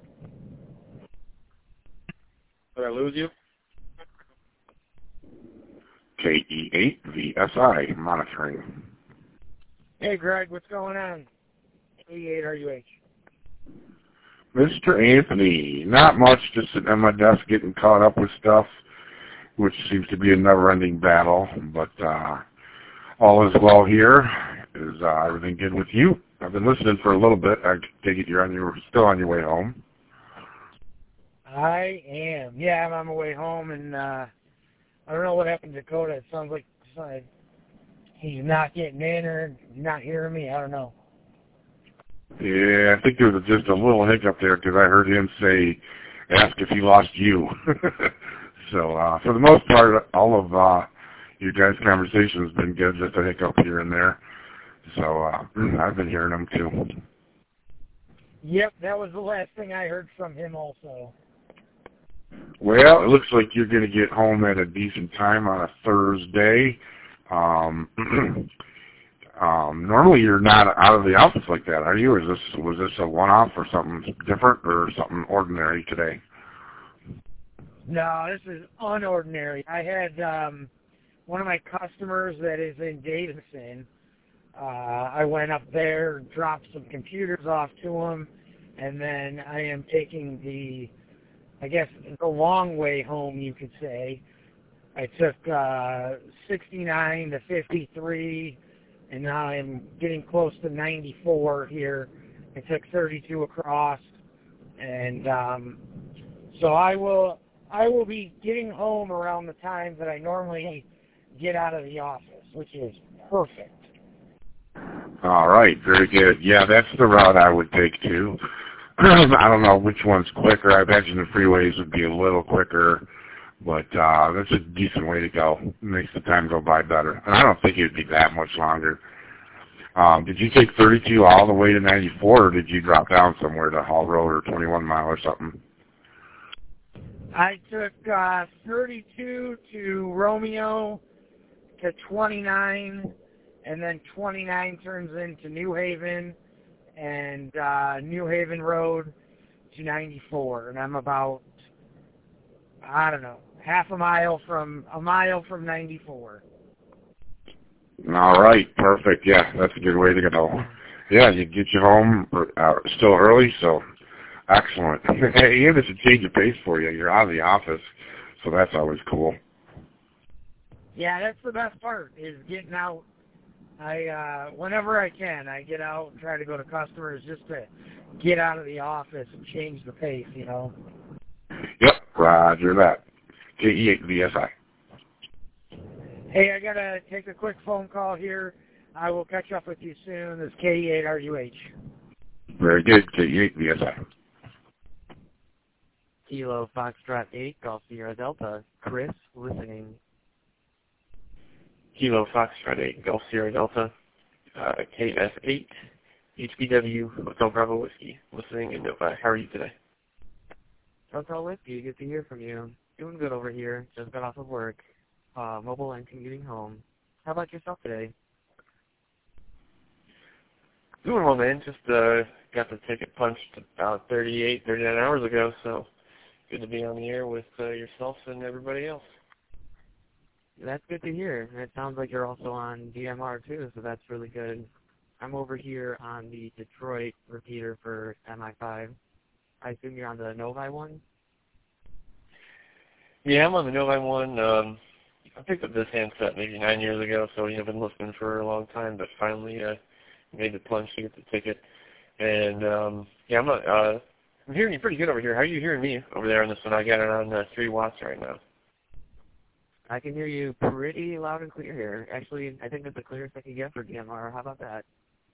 Did I lose you? KE8VSI monitoring. Hey, Greg, what's going on? KE8RUH. Mr. Anthony, not much, just sitting at my desk getting caught up with stuff, which seems to be a never-ending battle, but all is well here. Is everything good with you? I've been listening for a little bit. I take it you're still on your way home. I am. Yeah, I'm on my way home, and I don't know what happened to Dakota. It sounds like he's not getting in or not hearing me. I don't know. Yeah, I think there was just a little hiccup there because I heard him ask if he lost you. So for the most part, all of you guys' conversation has been good, just a hiccup here and there. So I've been hearing them too. Yep, that was the last thing I heard from him also. Well, it looks like you're going to get home at a decent time on a Thursday. Normally you're not out of the office like that, are you? Was this a one-off or something different or something ordinary today? No, this is unordinary. I had one of my customers that is in Davison. I went up there and dropped some computers off to him, and then I am taking the long way home, you could say. I took 69 to 53, and now I'm getting close to 94 here. I took 32 across, and so I will be getting home around the time that I normally get out of the office, which is perfect. All right, very good. Yeah, that's the route I would take too. I don't know which one's quicker. I imagine the freeways would be a little quicker, but that's a decent way to go. It makes the time go by better. And I don't think it would be that much longer. Did you take 32 all the way to 94, or did you drop down somewhere to Hall Road or 21 Mile or something? I took 32 to Romeo, to 29, and then 29 turns into New Haven, and New Haven Road to 94, and I'm about, I don't know, half a mile from 94. All right, perfect. Yeah, that's a good way to go. Yeah, you get you home still early, so excellent. And it's a change of pace for you. You're out of the office, so that's always cool. Yeah, that's the best part, is getting out. Whenever I can, I get out and try to go to customers just to get out of the office and change the pace, you know. Yep, roger that. KE8VSI. Hey, I got to take a quick phone call here. I will catch up with you soon. This is KE8RUH. Very good, KE8VSI. Kilo Foxtrot 8, Golf Sierra Delta. Chris, listening. Kilo Foxtrot 8, Golf Sierra Delta. KF8, HBW, Hotel Bravo Whiskey. Listening in Nova. How are you today? Hotel Whiskey, good to hear from you. Doing good over here. Just got off of work. Mobile and commuting home. How about yourself today? Doing well, man. Just got the ticket punched about 39 hours ago, so good to be on the air with yourself and everybody else. That's good to hear. It sounds like you're also on DMR too, so that's really good. I'm over here on the Detroit repeater for MI5. I assume you're on the Novi one? Yeah, I'm on the Novi one. I picked up this handset maybe 9 years ago, so I've been listening for a long time, but finally made the plunge to get the ticket. And yeah, I'm hearing you pretty good over here. How are you hearing me over there on this one? I got it on 3 watts right now. I can hear you pretty loud and clear here. Actually, I think that's the clearest I can get for DMR. How about that?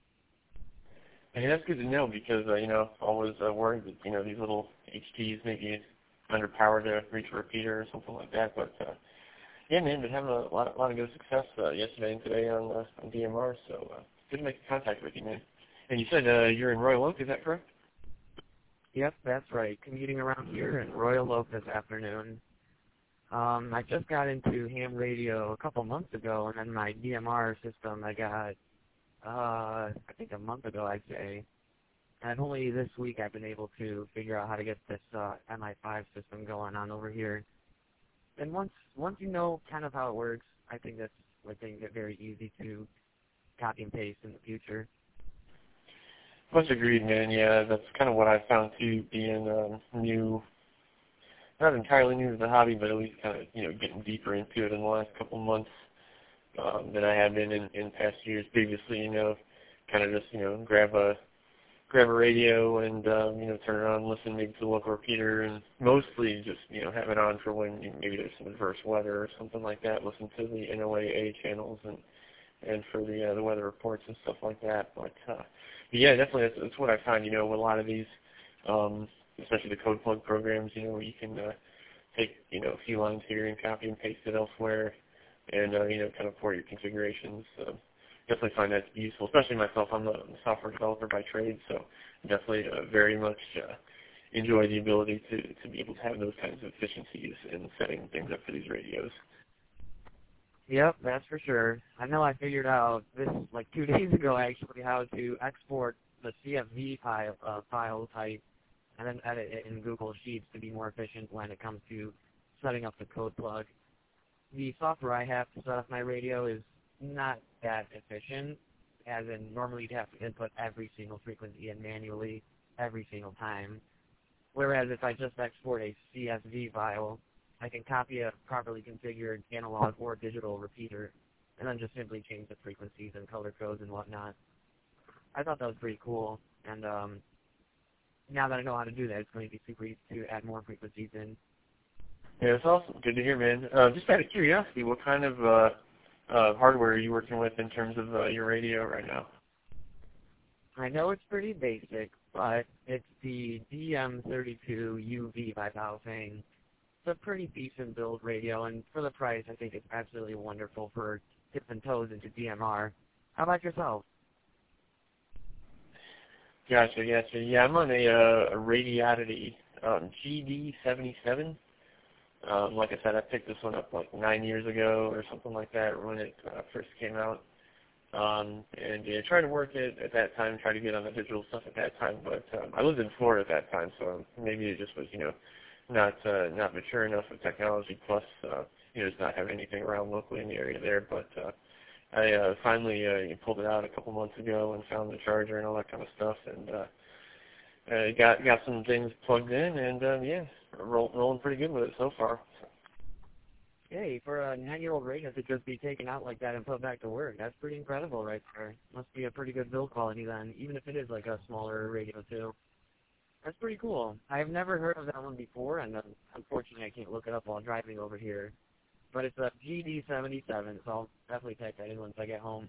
Hey, that's good to know because, always worried that, these little HTs maybe underpowered to reach a repeater or something like that. But, yeah, man, been having a lot of good success yesterday and today on DMR, so good to make contact with you, man. And you said you're in Royal Oak, is that correct? Yep, that's right. Commuting around here in Royal Oak this afternoon. I just got into ham radio a couple months ago, and then my DMR system I got, I think a month ago, I'd say. And only this week I've been able to figure out how to get this MI5 system going on over here. And once you know kind of how it works, I think that's where things get very easy to copy and paste in the future. Much agreed, man. Yeah, that's kind of what I found too, being new. Not entirely new to the hobby, but at least kind of, getting deeper into it in the last couple of months than I had been in past years previously, kind of just, grab a radio and, turn it on, listen maybe to the local repeater, and mostly just, have it on for when maybe there's some adverse weather or something like that, listen to the NOAA channels and for the weather reports and stuff like that. But yeah, definitely that's what I find, with a lot of these, especially the code plug programs, where you can take, a few lines here and copy and paste it elsewhere and, kind of port your configurations. Definitely find that to be useful, especially myself. I'm a software developer by trade, so definitely very much enjoy the ability to be able to have those kinds of efficiencies in setting things up for these radios. Yep, that's for sure. I know I figured out this like 2 days ago actually how to export the CSV file type and then edit it in Google Sheets to be more efficient when it comes to setting up the code plug. The software I have to set up my radio is not that efficient, as in normally you'd have to input every single frequency in manually every single time. Whereas if I just export a CSV file, I can copy a properly configured analog or digital repeater and then just simply change the frequencies and color codes and whatnot. I thought that was pretty cool, and now that I know how to do that, it's going to be super easy to add more frequencies in. Yeah, that's awesome. Good to hear, man. Just out of curiosity, what kind of hardware are you working with in terms of your radio right now? I know it's pretty basic, but it's the DM32UV by Baofeng. It's a pretty decent build radio, and for the price, I think it's absolutely wonderful for dipping toes into DMR. How about yourself? Gotcha. Yeah, I'm on a Radioddity GD77. Like I said, I picked this one up like 9 years ago or something like that when it first came out. And yeah, trying to work it at that time, try to get on the digital stuff at that time. But I lived in Florida at that time, so maybe it just was, not mature enough with technology. Plus, just not having anything around locally in the area there. But I finally pulled it out a couple months ago and found the charger and all that kind of stuff, and got some things plugged in, and rolling pretty good with it so far. Hey, for a 9-year-old radio to just be taken out like that and put back to work, that's pretty incredible right there. Must be a pretty good build quality then, even if it is like a smaller radio too. That's pretty cool. I've never heard of that one before, and unfortunately I can't look it up while driving over here. But it's a GD77, so I'll definitely type that in once I get home.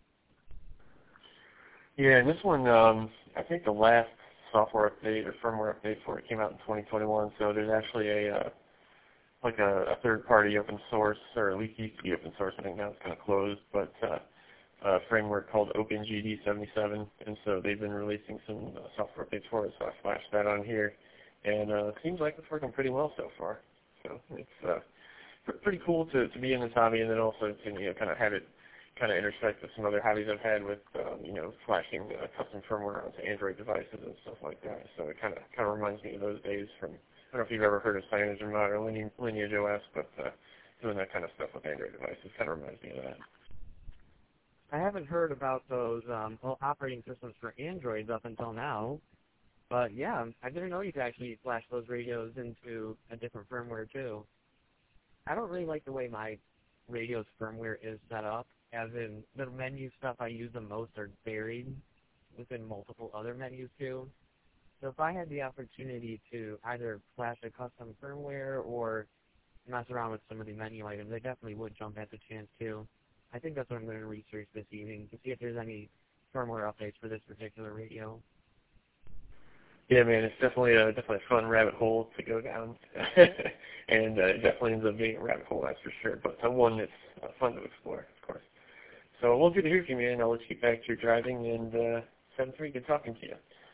Yeah, and this one, I think the last software update or firmware update for it came out in 2021, so there's actually a third-party open source, or at least used to be open source. I think now it's kind of closed, but a framework called OpenGD77, and so they've been releasing some software updates for it, so I flashed that on here, and it seems like it's working pretty well so far. So it's pretty cool to be in this hobby, and then also to kind of have it kind of intersect with some other hobbies I've had with flashing custom firmware onto Android devices and stuff like that. So it kind of reminds me of those days from, I don't know if you've ever heard of CyanogenMod or Lineage OS, but doing that kind of stuff with Android devices kind of reminds me of that. I haven't heard about those operating systems for Androids up until now, but yeah, I didn't know you could actually flash those radios into a different firmware too. I don't really like the way my radio's firmware is set up, as in the menu stuff I use the most are buried within multiple other menus too. So if I had the opportunity to either flash a custom firmware or mess around with some of the menu items, I definitely would jump at the chance too. I think that's what I'm going to research this evening, to see if there's any firmware updates for this particular radio. Yeah, man, it's definitely a fun rabbit hole to go down, and it definitely ends up being a rabbit hole, that's for sure, but one that's fun to explore, of course. So we'll good to hear from you, man. I'll let you get back to your driving, and 7-3, good talking to you.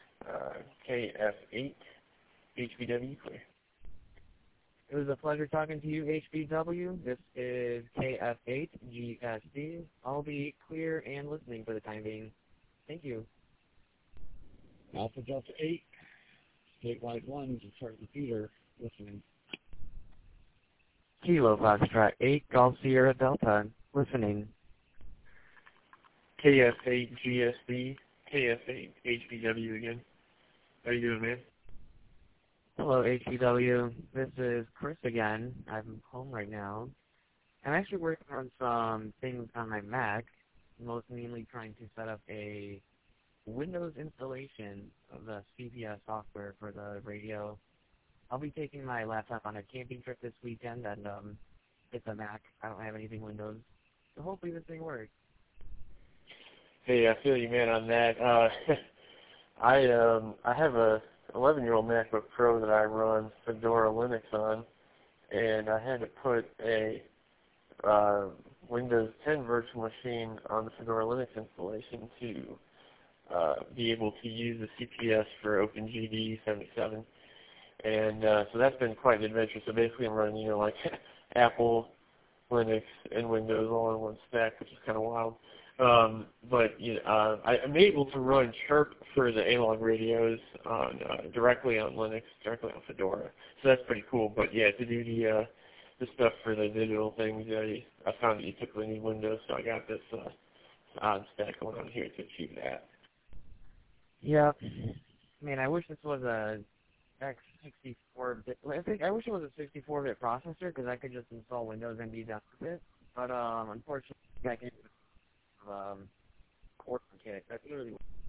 KF8, HBW, clear. It was a pleasure talking to you, HBW. This is KF8, GSD. I'll be clear and listening for the time being. Thank you. Alpha Delta 8, statewide 1, Detroit repeater, listening. Kilo Foxtrot 8, Golf Sierra Delta, listening. KF8, GSD, KF8, HBW again. How you doing, man? Hello, HBW. This is Chris again. I'm home right now. I'm actually working on some things on my Mac, most mainly trying to set up a Windows installation of the CPS software for the radio. I'll be taking my laptop on a camping trip this weekend, and it's a Mac. I don't have anything Windows, so hopefully this thing works. Hey, I feel you, man, on that. I have a 11-year-old MacBook Pro that I run Fedora Linux on, and I had to put a Windows 10 virtual machine on the Fedora Linux installation to be able to use the CPS for OpenGD77. And so that's been quite an adventure. So basically I'm running, like Apple, Linux, and Windows all in one stack, which is kind of wild. But I'm able to run Chirp for the analog radios directly on Linux, directly on Fedora. So that's pretty cool. But yeah, to do the stuff for the digital things, I found that you typically need Windows, so I got this odd stack going on here to achieve that. Yeah, man, I wish this was a X64-bit. I wish it was a 64-bit processor, because I could just install Windows and be done with it. But unfortunately, I can't. Core kit. That's literally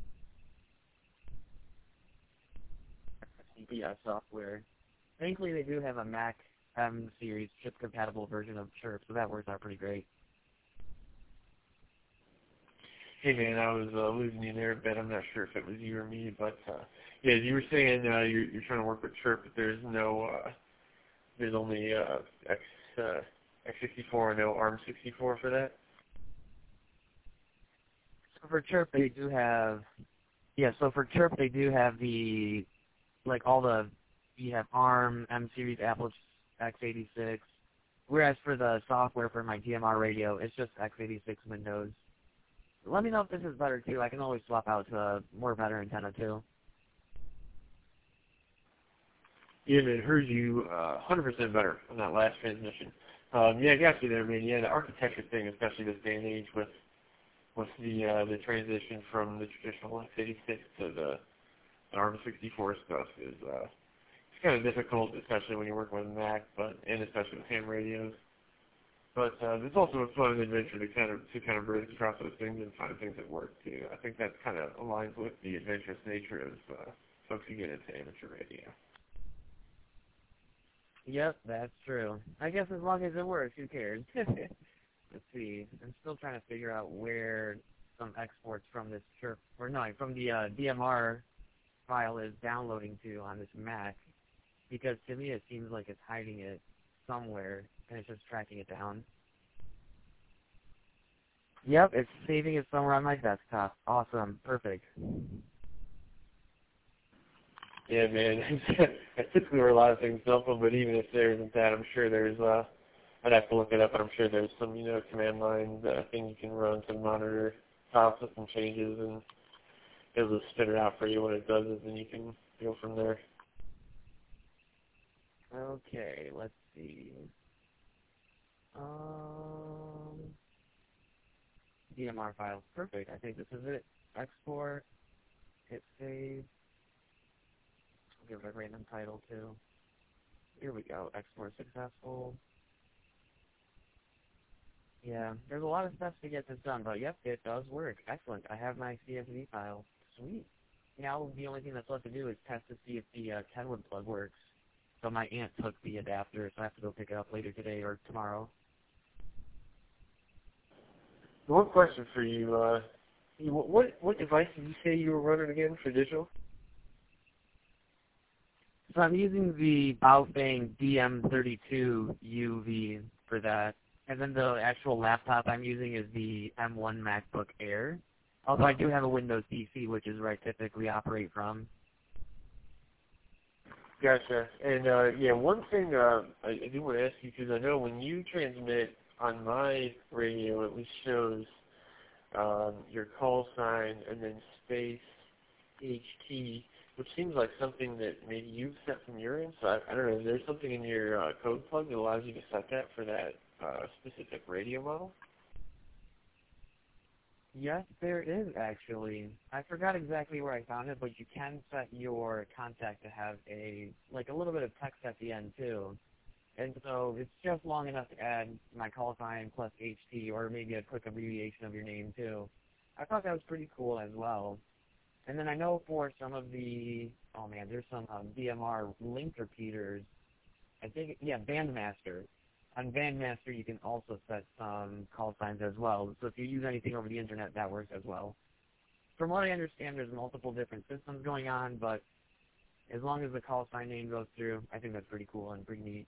CPS software. Thankfully, they do have a Mac M series chip-compatible version of Chirp, so that works out pretty great. Hey man, I was losing you there a bit. I'm not sure if it was you or me, but yeah, as you were saying, you're trying to work with Chirp, but there's no, there's only X64 and no ARM64 for that. For Chirp, they do have, the, like all the, you have ARM, M series, Apple x86, whereas for the software for my DMR radio, it's just x86 Windows. let me know if this is better too. I can always swap out to a more better antenna too. Yeah, man, heard you 100% better on that last transmission. Yeah, I got you there, man. Yeah, the architecture thing, especially this day and age with the transition from the traditional x86 to the ARM64 stuff is it's kind of difficult, especially when you're working with Mac, and especially with ham radios. But it's also a fun adventure to kind of break across those things and find things that work too. I think that kind of aligns with the adventurous nature of folks who get into amateur radio. Yep, that's true. I guess as long as it works, who cares? Let's see. I'm still trying to figure out where some exports from this from the DMR file is downloading to on this Mac, because to me it seems like it's hiding it somewhere and it's just tracking it down. Yep, it's saving it somewhere on my desktop. Awesome. Perfect. Yeah, man. That's typically where a lot of things dump them, but even if there isn't that, I'm sure there's, I'd have to look it up, but I'm sure there's some, command line thing you can run to monitor file system changes and it'll just spit it out for you. What it does is then you can go from there. Okay, let's see. DMR files. Perfect. I think this is it. Export. Hit save. Give it a random title too. Here we go. Export successful. Yeah, there's a lot of steps to get this done, but yep, it does work. Excellent. I have my CSV file. Sweet. Now the only thing that's left to do is test to see if the Kenwood plug works. So my aunt took the adapter, so I have to go pick it up later today or tomorrow. One question for you. What device did you say you were running again for digital? So I'm using the Baofeng DM32 UV for that. And then the actual laptop I'm using is the M1 MacBook Air. Although I do have a Windows PC, which is where I typically operate from. Gotcha. And, yeah, one thing I do want to ask you, because I know when you transmit on my radio, it at least shows your call sign and then space HT, which seems like something that maybe you've set from your end. So I don't know, is there something in your code plug that allows you to set that for that specific radio model? Yes, there is actually. I forgot exactly where I found it, but you can set your contact to have a little bit of text at the end too. And so it's just long enough to add my call sign plus HT, or maybe a quick abbreviation of your name too. I thought that was pretty cool as well. And then I know for some of the, there's some DMR link repeaters. I think, Bandmaster. On Bandmaster, you can also set some call signs as well. So if you use anything over the internet, that works as well. From what I understand, there's multiple different systems going on, but as long as the call sign name goes through, I think that's pretty cool and pretty neat.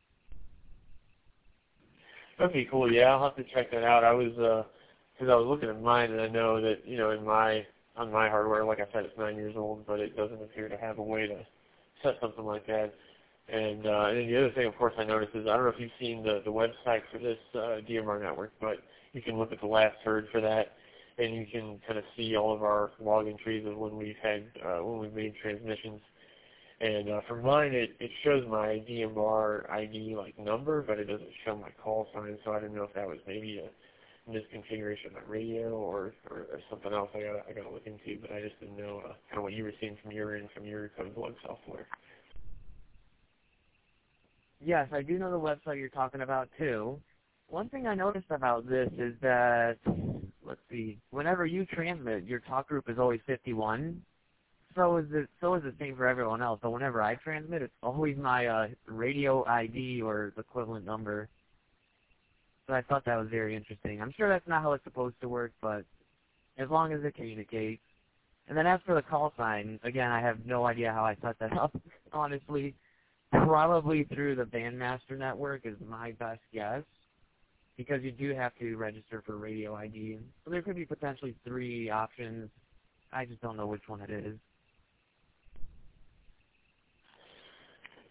Okay, cool. Yeah, I'll have to check that out. I was, because I was looking at mine, and I know that, on my hardware, like I said, it's 9 years old, but it doesn't appear to have a way to set something like that. And then the other thing, of course, I noticed is, I don't know if you've seen the website for this DMR network, but you can look at the last heard for that, and you can kind of see all of our log entries of when we've made transmissions. And for mine, it shows my DMR ID number, but it doesn't show my call sign. So I didn't know if that was maybe a misconfiguration of my radio or something else I gotta look into. But I just didn't know kind of what you were seeing from your end, from your code plug software. Yes, I do know the website you're talking about too. One thing I noticed about this is that, let's see, whenever you transmit, your talk group is always 51. So is the same for everyone else. But whenever I transmit, it's always my radio ID or equivalent number. So I thought that was very interesting. I'm sure that's not how it's supposed to work, but as long as it communicates. And then as for the call sign, again, I have no idea how I set that up, honestly. Probably through the Bandmaster network is my best guess, because you do have to register for radio ID. So there could be potentially 3 options. I just don't know which one it is.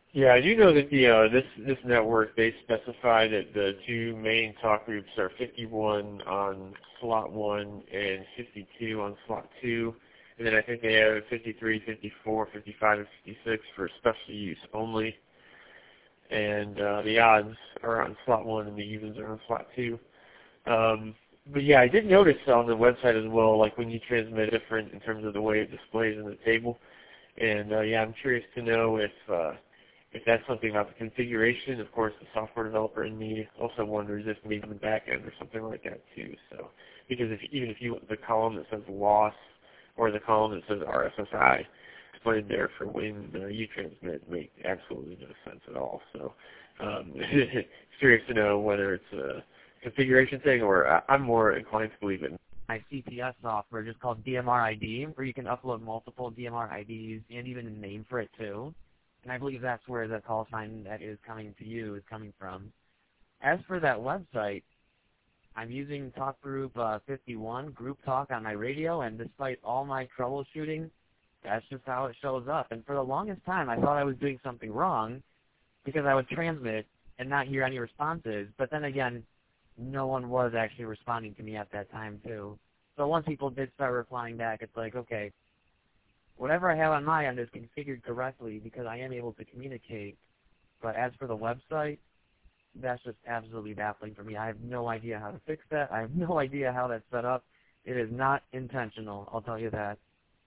Yeah, I do know that the this network, they specify that the two main talk groups are 51 on slot 1 and 52 on slot 2. And then I think they have 53, 54, 55, and 56 for special use only. And the odds are on slot 1 and the evens are on slot 2. But yeah, I did notice on the website as well, like when you transmit different in terms of the way it displays in the table. And yeah, I'm curious to know if that's something about the configuration. Of course, the software developer in me also wonders if maybe the back end or something like that too. So, because even if you the column that says loss or the column that says RSSI displayed there for when you transmit make absolutely no sense at all. So, curious to know whether it's a configuration thing or I'm more inclined to believe it. My CPS software just called DMR ID, where you can upload multiple DMR IDs and even a name for it too. And I believe that's where the call sign that is coming to you is coming from. As for that website, I'm using Talk Group 51, Group Talk on my radio, and despite all my troubleshooting, that's just how it shows up. And for the longest time, I thought I was doing something wrong because I would transmit and not hear any responses. But then again, no one was actually responding to me at that time, too. So once people did start replying back, it's like, okay, whatever I have on my end is configured correctly because I am able to communicate. But as for the website, that's just absolutely baffling for me. I have no idea how to fix that. I have no idea how that's set up. It is not intentional, I'll tell you that.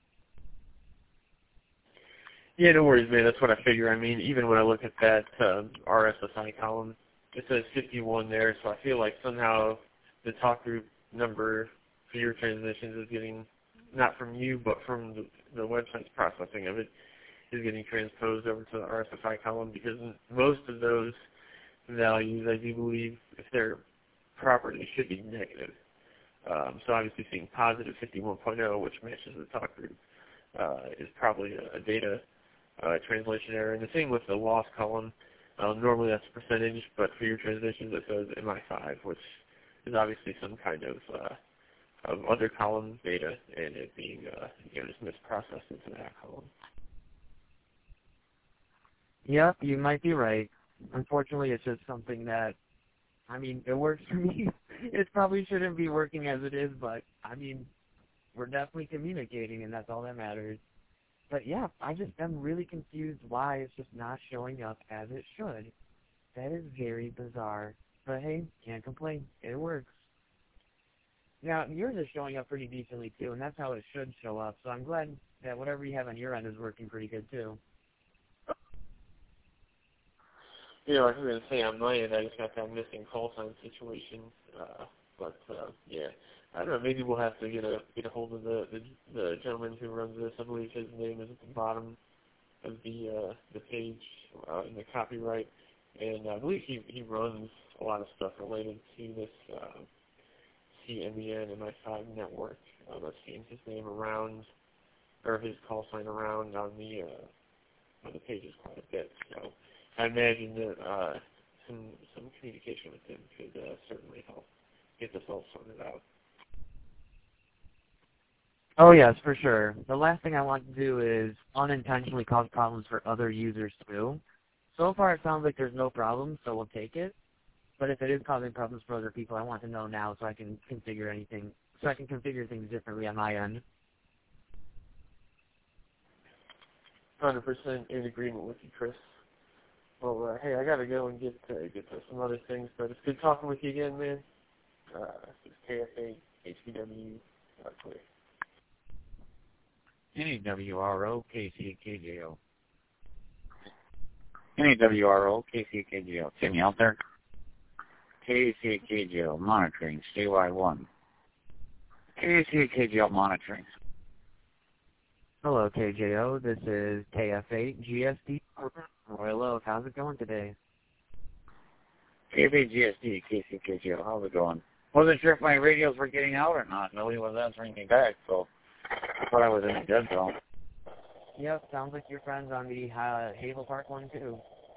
Yeah, no worries, man. That's what I figure. I mean, even when I look at that RSSI column, it says 51 there, so I feel like somehow the talk group number for your transmissions is getting, not from you, but from the website's processing of it, is getting transposed over to the RSSI column because most of those values, I do believe, if they're proper, they should be negative. So obviously seeing positive 51.0, which matches the talk group, is probably a data translation error. And the same with the loss column. Normally that's a percentage, but for your transmissions it says MI5, which is obviously some kind of other column data, and it being just misprocessed into that column. Yep, you might be right. Unfortunately, it's just something that, I mean, it works for me. It probably shouldn't be working as it is, but, I mean, we're definitely communicating, and that's all that matters. But, yeah, I just am really confused why it's just not showing up as it should. That is very bizarre. But, hey, can't complain. It works. Now, yours is showing up pretty decently, too, and that's how it should show up. So I'm glad that whatever you have on your end is working pretty good, too. Yeah, like I was going to say, on my end, I just got that missing call sign situation. Yeah, I don't know. Maybe we'll have to get a hold of the gentleman who runs this. I believe his name is at the bottom of the page in the copyright, and I believe he runs a lot of stuff related to this CMEN MI5 network. I've seen his name around, or his call sign around on the pages quite a bit. So I imagine that some communication with him could certainly help get this all sorted out. Oh, yes, for sure. The last thing I want to do is unintentionally cause problems for other users, too. So far, it sounds like there's no problem, so we'll take it. But if it is causing problems for other people, I want to know now so I can configure things differently on my end. 100% in agreement with you, Chris. Well, hey, I gotta go and get to some other things, but it's good talking with you again, man. It's KFA, HBW, clear. NEWRO, KCKJO. NEWRO, KCKJO. Timmy out there? KCKJO, monitoring, statewide 1. KCKJO monitoring. Hello, KJO. This is KF8 GSD. Royal Oak. How's it going today? KFA GSD, KCKJO. How's it going? Wasn't sure if my radios were getting out or not. Nobody was answering me back, so I thought I was in a dead zone. Yep, sounds like your friend's on the Hazel Park one, too.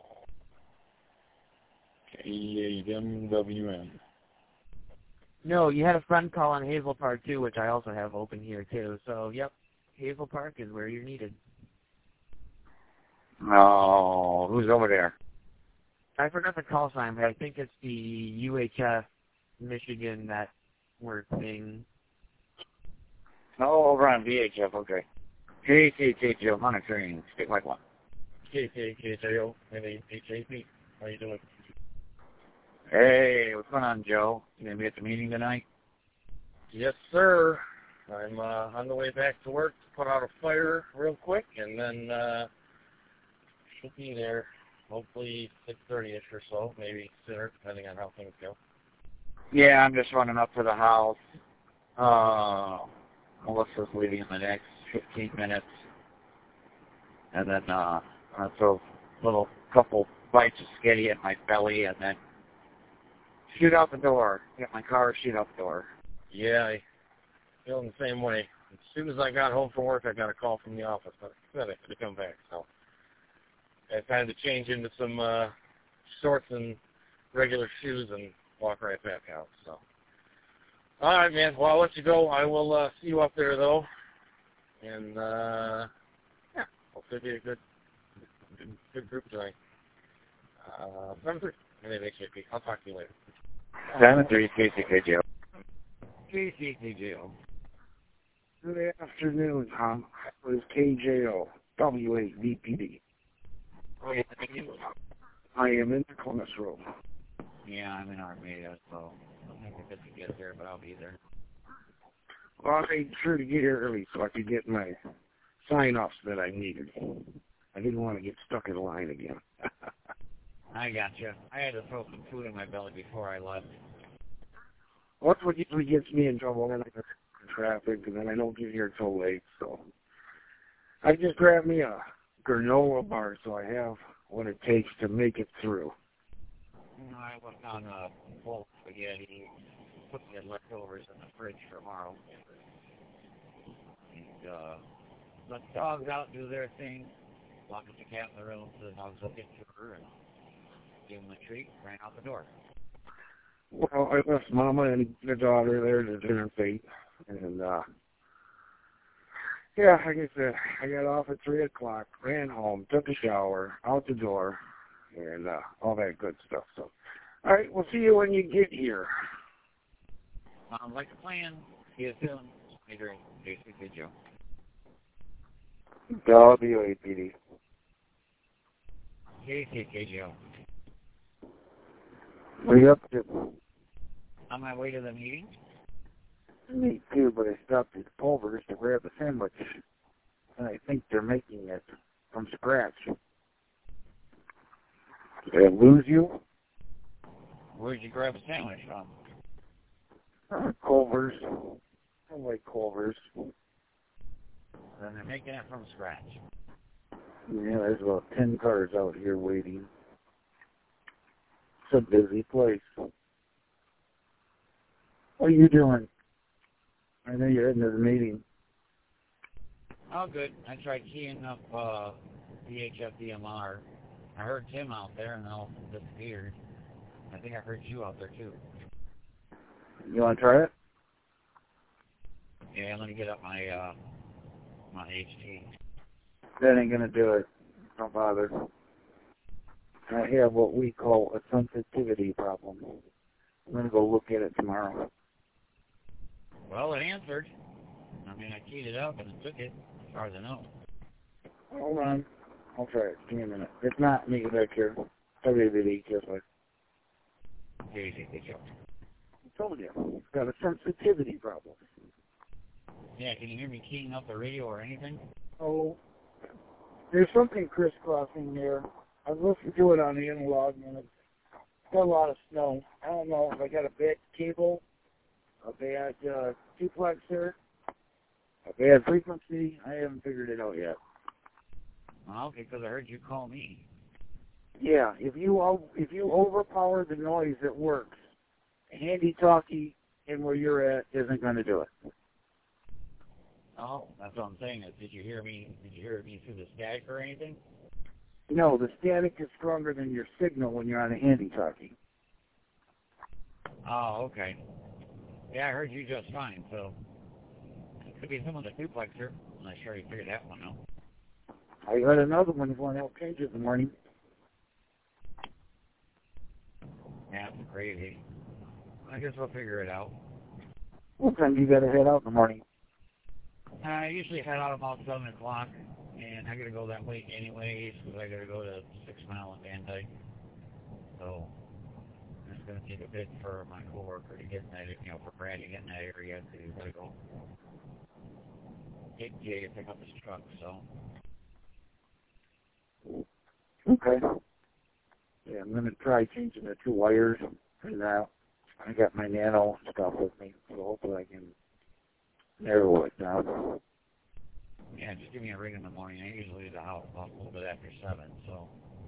KEMWN. No, you had a friend call on Hazel Park, too, which I also have open here, too. So, yep, Hazel Park is where you're needed. Oh, who's over there? I forgot the call sign, but I think it's the UHF Michigan Network thing. Oh, over on VHF, okay. KKKJ monitoring, stick like one. KKKJO, NHAP. How you doing? Hey, what's going on, Joe? You gonna be at the meeting tonight? Yes, sir. I'm on the way back to work to put out a fire real quick, and then should be there hopefully 6:30ish or so, maybe sooner, depending on how things go. Yeah, I'm just running up to the house. Melissa's leaving in the next 15 minutes. And then I throw a little couple bites of skitty in my belly and then shoot out the door. Get my car, shoot out the door. Yeah, I feel the same way. As soon as I got home from work, I got a call from the office. I said I could come back, so I had time to change into some shorts and regular shoes and walk right back out. So, all right, man. Well, I'll let you go. I will see you up there, though, and yeah, hopefully it'll be a good group tonight. 7:30. NHAP. I'll talk to you later. 7:30 KCKJ. KCKJ. Good afternoon, Tom. It was KJO, W8VPD. I am in the Columbus Road. Yeah, I'm in Armada, so I don't think I could get there, but I'll be there. Well, I made sure to get here early so I could get my sign-offs that I needed. I didn't want to get stuck in line again. I gotcha. I had to throw some food in my belly before I left. Well, that's what usually gets me in trouble when I get in traffic, and then I don't get here till late, so I just grabbed me a granola bar so I have what it takes to make it through. I went on a bowl spaghetti, put the leftovers in the fridge for tomorrow. And let the dogs out do their thing. Locked the cat in the room so the dogs will get to her and give them a treat, ran out the door. Well, I left Mama and the daughter there to dinner fate, and yeah, like I said, I got off at 3 o'clock, ran home, took a shower, out the door, and all that good stuff. So, all right, we'll see you when you get here. Like a plan. See you soon. Later, KCKJ. WAPD. KCKJ. What are you up to? On my way to the meeting? Me too, but I stopped at Culver's to grab a sandwich, and I think they're making it from scratch. Did I lose you? Where'd you grab a sandwich from? Culver's. I like Culver's. Then they're making it from scratch. Yeah, there's about 10 cars out here waiting. It's a busy place. What are you doing? I know you're heading to the meeting. Oh, good. I tried keying up VHF DMR. I heard Tim out there and all disappeared. I think I heard you out there too. You want to try it? Yeah, let me get up my my HT. That ain't gonna do it. Don't bother. I have what we call a sensitivity problem. I'm gonna go look at it tomorrow. Well, it answered. I mean, I keyed it up and it took it, as far as I know. Hold on. I'll try it. Give me a minute. It's not me back here. WVD, just like. I told you. It's got a sensitivity problem. Yeah, can you hear me keying up the radio or anything? Oh, there's something crisscrossing there. I've listened to it on the analog, and it's got a lot of snow. I don't know if I got a bad cable, a bad duplexer, a bad frequency. I haven't figured it out yet. Oh, okay, because I heard you call me. Yeah, if you overpower the noise, it works. Handy-talkie in where you're at isn't going to do it. Oh, that's what I'm saying. Did you hear me through the static or anything? No, the static is stronger than your signal when you're on a handy-talkie. Oh, okay. Yeah, I heard you just fine, so it could be some of the duplexer. I'm not sure you figured that one out. I I got another one going out cage in the morning. Yeah, it's crazy. I guess we'll figure it out. What time do you got to head out in the morning? I usually head out about 7 o'clock, and I got to go that late anyways, because I got to go to 6 Mile in Van Dyke. So it's going to take a bit for my coworker to get in that, for Brad to get in that area, because he's got to go take Jay to pick up his truck, so. Okay. Yeah, I'm going to try changing the 2 wires for that. I got my nano stuff with me, so hopefully I can narrow it down. Yeah, just give me a ring in the morning. I usually leave the house about a little bit after 7, so.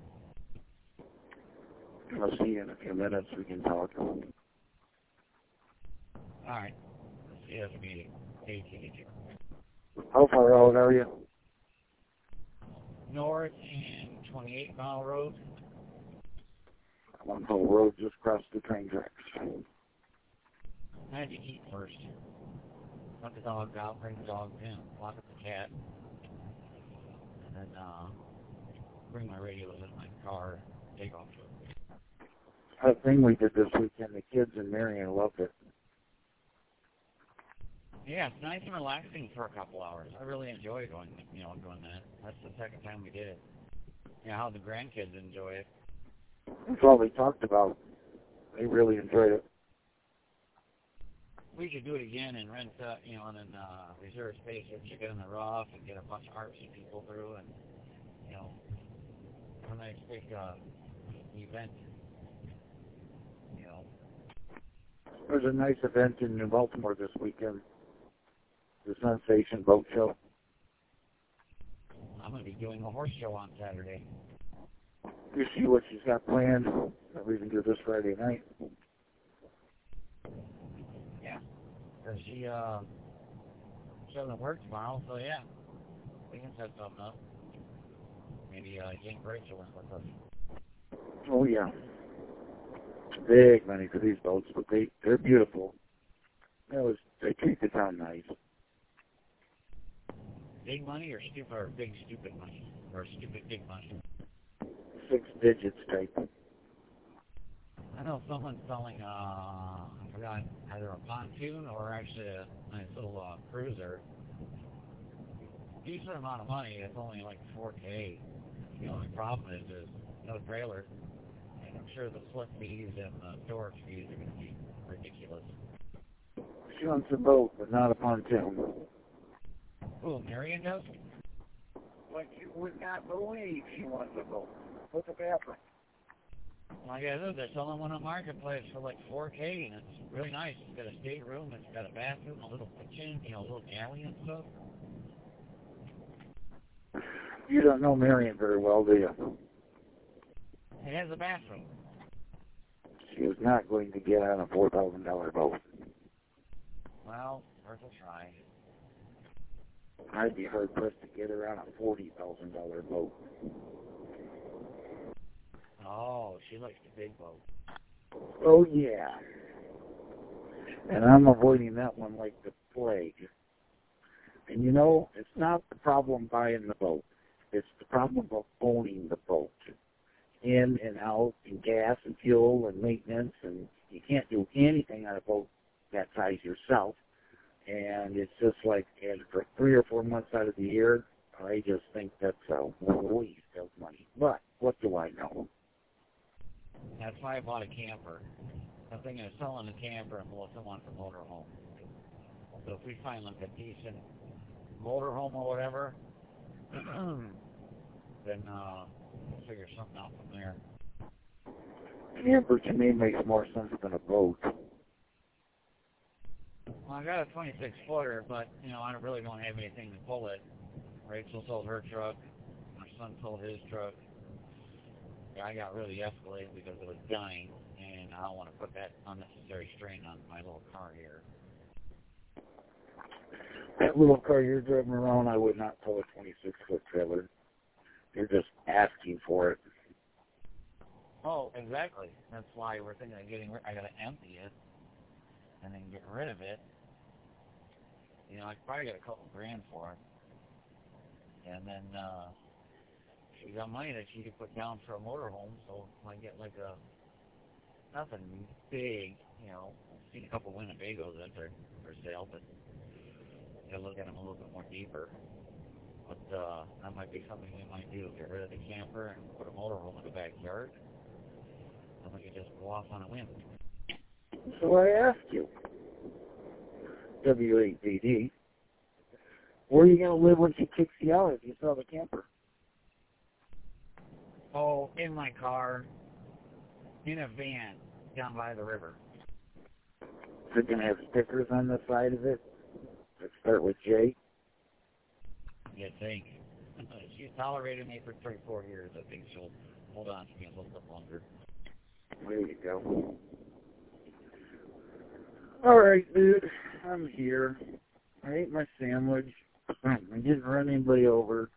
I'll see you in a few minutes. We can talk. All right. See you at the meeting. Take care. How far out are you? North and 28 Mile Road. I'm on the road just across the train tracks. I had to eat first. Let the dog out, bring the dog in, lock up the cat, and then bring my radios in my car, take off to it. That thing we did this weekend, the kids in Marion loved it. Yeah, it's nice and relaxing for a couple hours. I really enjoy doing that. That's the second time we did it. How the grandkids enjoy it. That's all we talked about. They really enjoyed it. We should do it again and rent, and then reserve space or chicken in the rough and get a bunch of artsy people through and, a nice big event. There's a nice event in New Baltimore this weekend. The Sensation Boat Show. I'm going to be doing a horse show on Saturday. You see what she's got planned that we can do this Friday night. Yeah. Because she doesn't work tomorrow, so yeah. We can set something up. Maybe Jane Rachel went with us. Oh, yeah. Big money for these boats, but they're beautiful. They treat the town nice. Big money or big stupid money? Or stupid big money? 6 digits type. I know someone's selling, I forgot, either a pontoon or actually a nice little cruiser. Decent amount of money. It's only like $4K. The only problem is there's no trailer. And I'm sure the slip fees and the storage fees are going to be ridiculous. She wants a boat, but not a pontoon. Oh, Marion does? Like you would not believe she wants a boat. What's a bathroom? Like I said, they're selling one on Marketplace for like $4K, and it's really nice. It's got a stateroom, it's got a bathroom, a little kitchen, a little galley and stuff. You don't know Marion very well, do you? It has a bathroom. She is not going to get on a $4,000 boat. Well, worth a try. I'd be hard-pressed to get her on a $40,000 boat. Oh, she likes the big boat. Oh, yeah. And I'm avoiding that one like the plague. And it's not the problem buying the boat. It's the problem of owning the boat. In and out, and gas and fuel and maintenance, and you can't do anything on a boat that size yourself. And it's just like, and for 3 or 4 months out of the year, I just think that's a waste of money. But what do I know? That's why I bought a camper. I'm thinking of selling the camper and looking one for motorhome. So if we find like a decent motorhome or whatever, then we'll figure something out from there. Camper to me makes more sense than a boat. Well, I got a 26-footer, but, I really don't have anything to pull it. Rachel sold her truck. My son sold his truck. Yeah, I got really escalated because it was dying, and I don't want to put that unnecessary strain on my little car here. That little car you're driving around, I would not pull a 26-foot trailer. You're just asking for it. Oh, exactly. That's why we're thinking of I got to empty it and then get rid of it. I probably got a couple grand for it. And then she's got money that she could put down for a motorhome, so might get like a nothing big, you know. I've seen a couple Winnebagos that are for sale, but you look at them a little bit more deeper. But that might be something we might do. Get rid of the camper and put a motorhome in the backyard, and we can just go off on a whim. So I ask you, W8DD, where are you going to live when she kicks you out if you sell the camper? Oh, in my car, in a van, down by the river. Is it going to have stickers on the side of it that start with J? You think. She's tolerated me for 3-4 years. I think she'll hold on to me a little bit longer. There you go. All right, dude. I'm here. I ate my sandwich. I didn't run anybody over.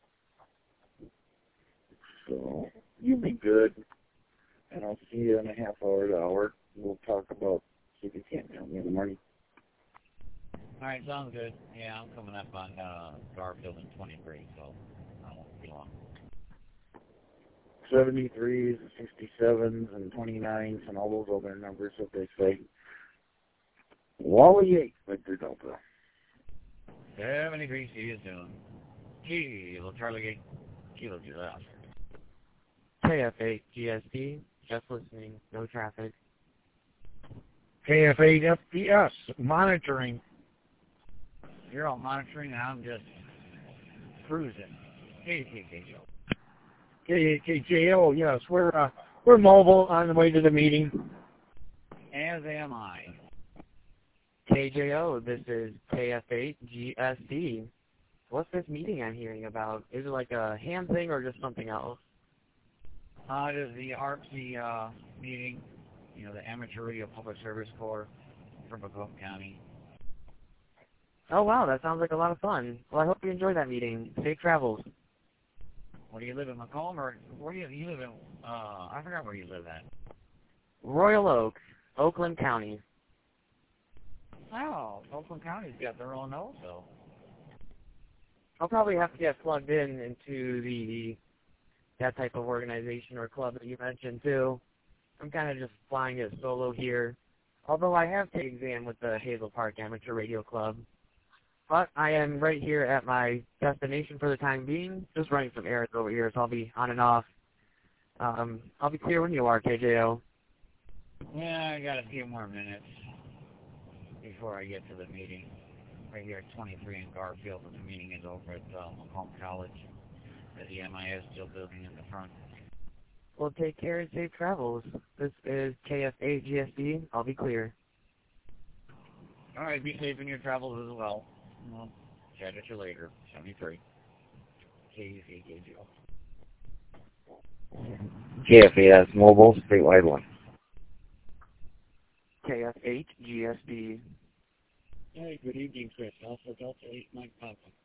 So, you be good. And I'll see you in a half-hour to hour. We'll talk about see if you can't tell me in the morning. All right, sounds good. Yeah, I'm coming up on Garfield in 23, so I won't be long. 73s, 67s, and 29s, and all those other numbers that they say. Wally 8, Victor Delta. 73, see you soon. Kilo Charlie 8, Kilo July. KF8 GSD, just listening, no traffic. KF8 FPS, monitoring. You're all monitoring, and I'm just cruising. KJO. KJO, yes, we're mobile on the way to the meeting. As am I. KJO, this is KF8 GSD. What's this meeting I'm hearing about? Is it like a hand thing or just something else? It is the ARPC meeting, you know, the Amateur Radio Public Service Corps from Macomb County. Oh, wow, that sounds like a lot of fun. Well, I hope you enjoy that meeting. Safe travels. Where do you live in Macomb, or where do you live in, I forgot where you live at. Royal Oak, Oakland County. Oh, Oakland County's got their own also. I'll probably have to get plugged into that type of organization or club that you mentioned, too. I'm kind of just flying it solo here, although I have taken exam with the Hazel Park Amateur Radio Club. But I am right here at my destination for the time being, just running some errands over here, so I'll be on and off. I'll be clear when you are, KJO. Yeah, I got a few more minutes before I get to the meeting. Right here at 23 in Garfield, and the meeting is over at Macomb College. At the MIS still building in the front. Well, take care and safe travels. This is KF8 GSD. I'll be clear. All right, be safe in your travels as well. Well, chat at you later. 73. KFAKGO. KFAS Mobile, statewide one. KF8 GSD. Hey, good evening, Chris. Alpha Delta 8 Mike Papa.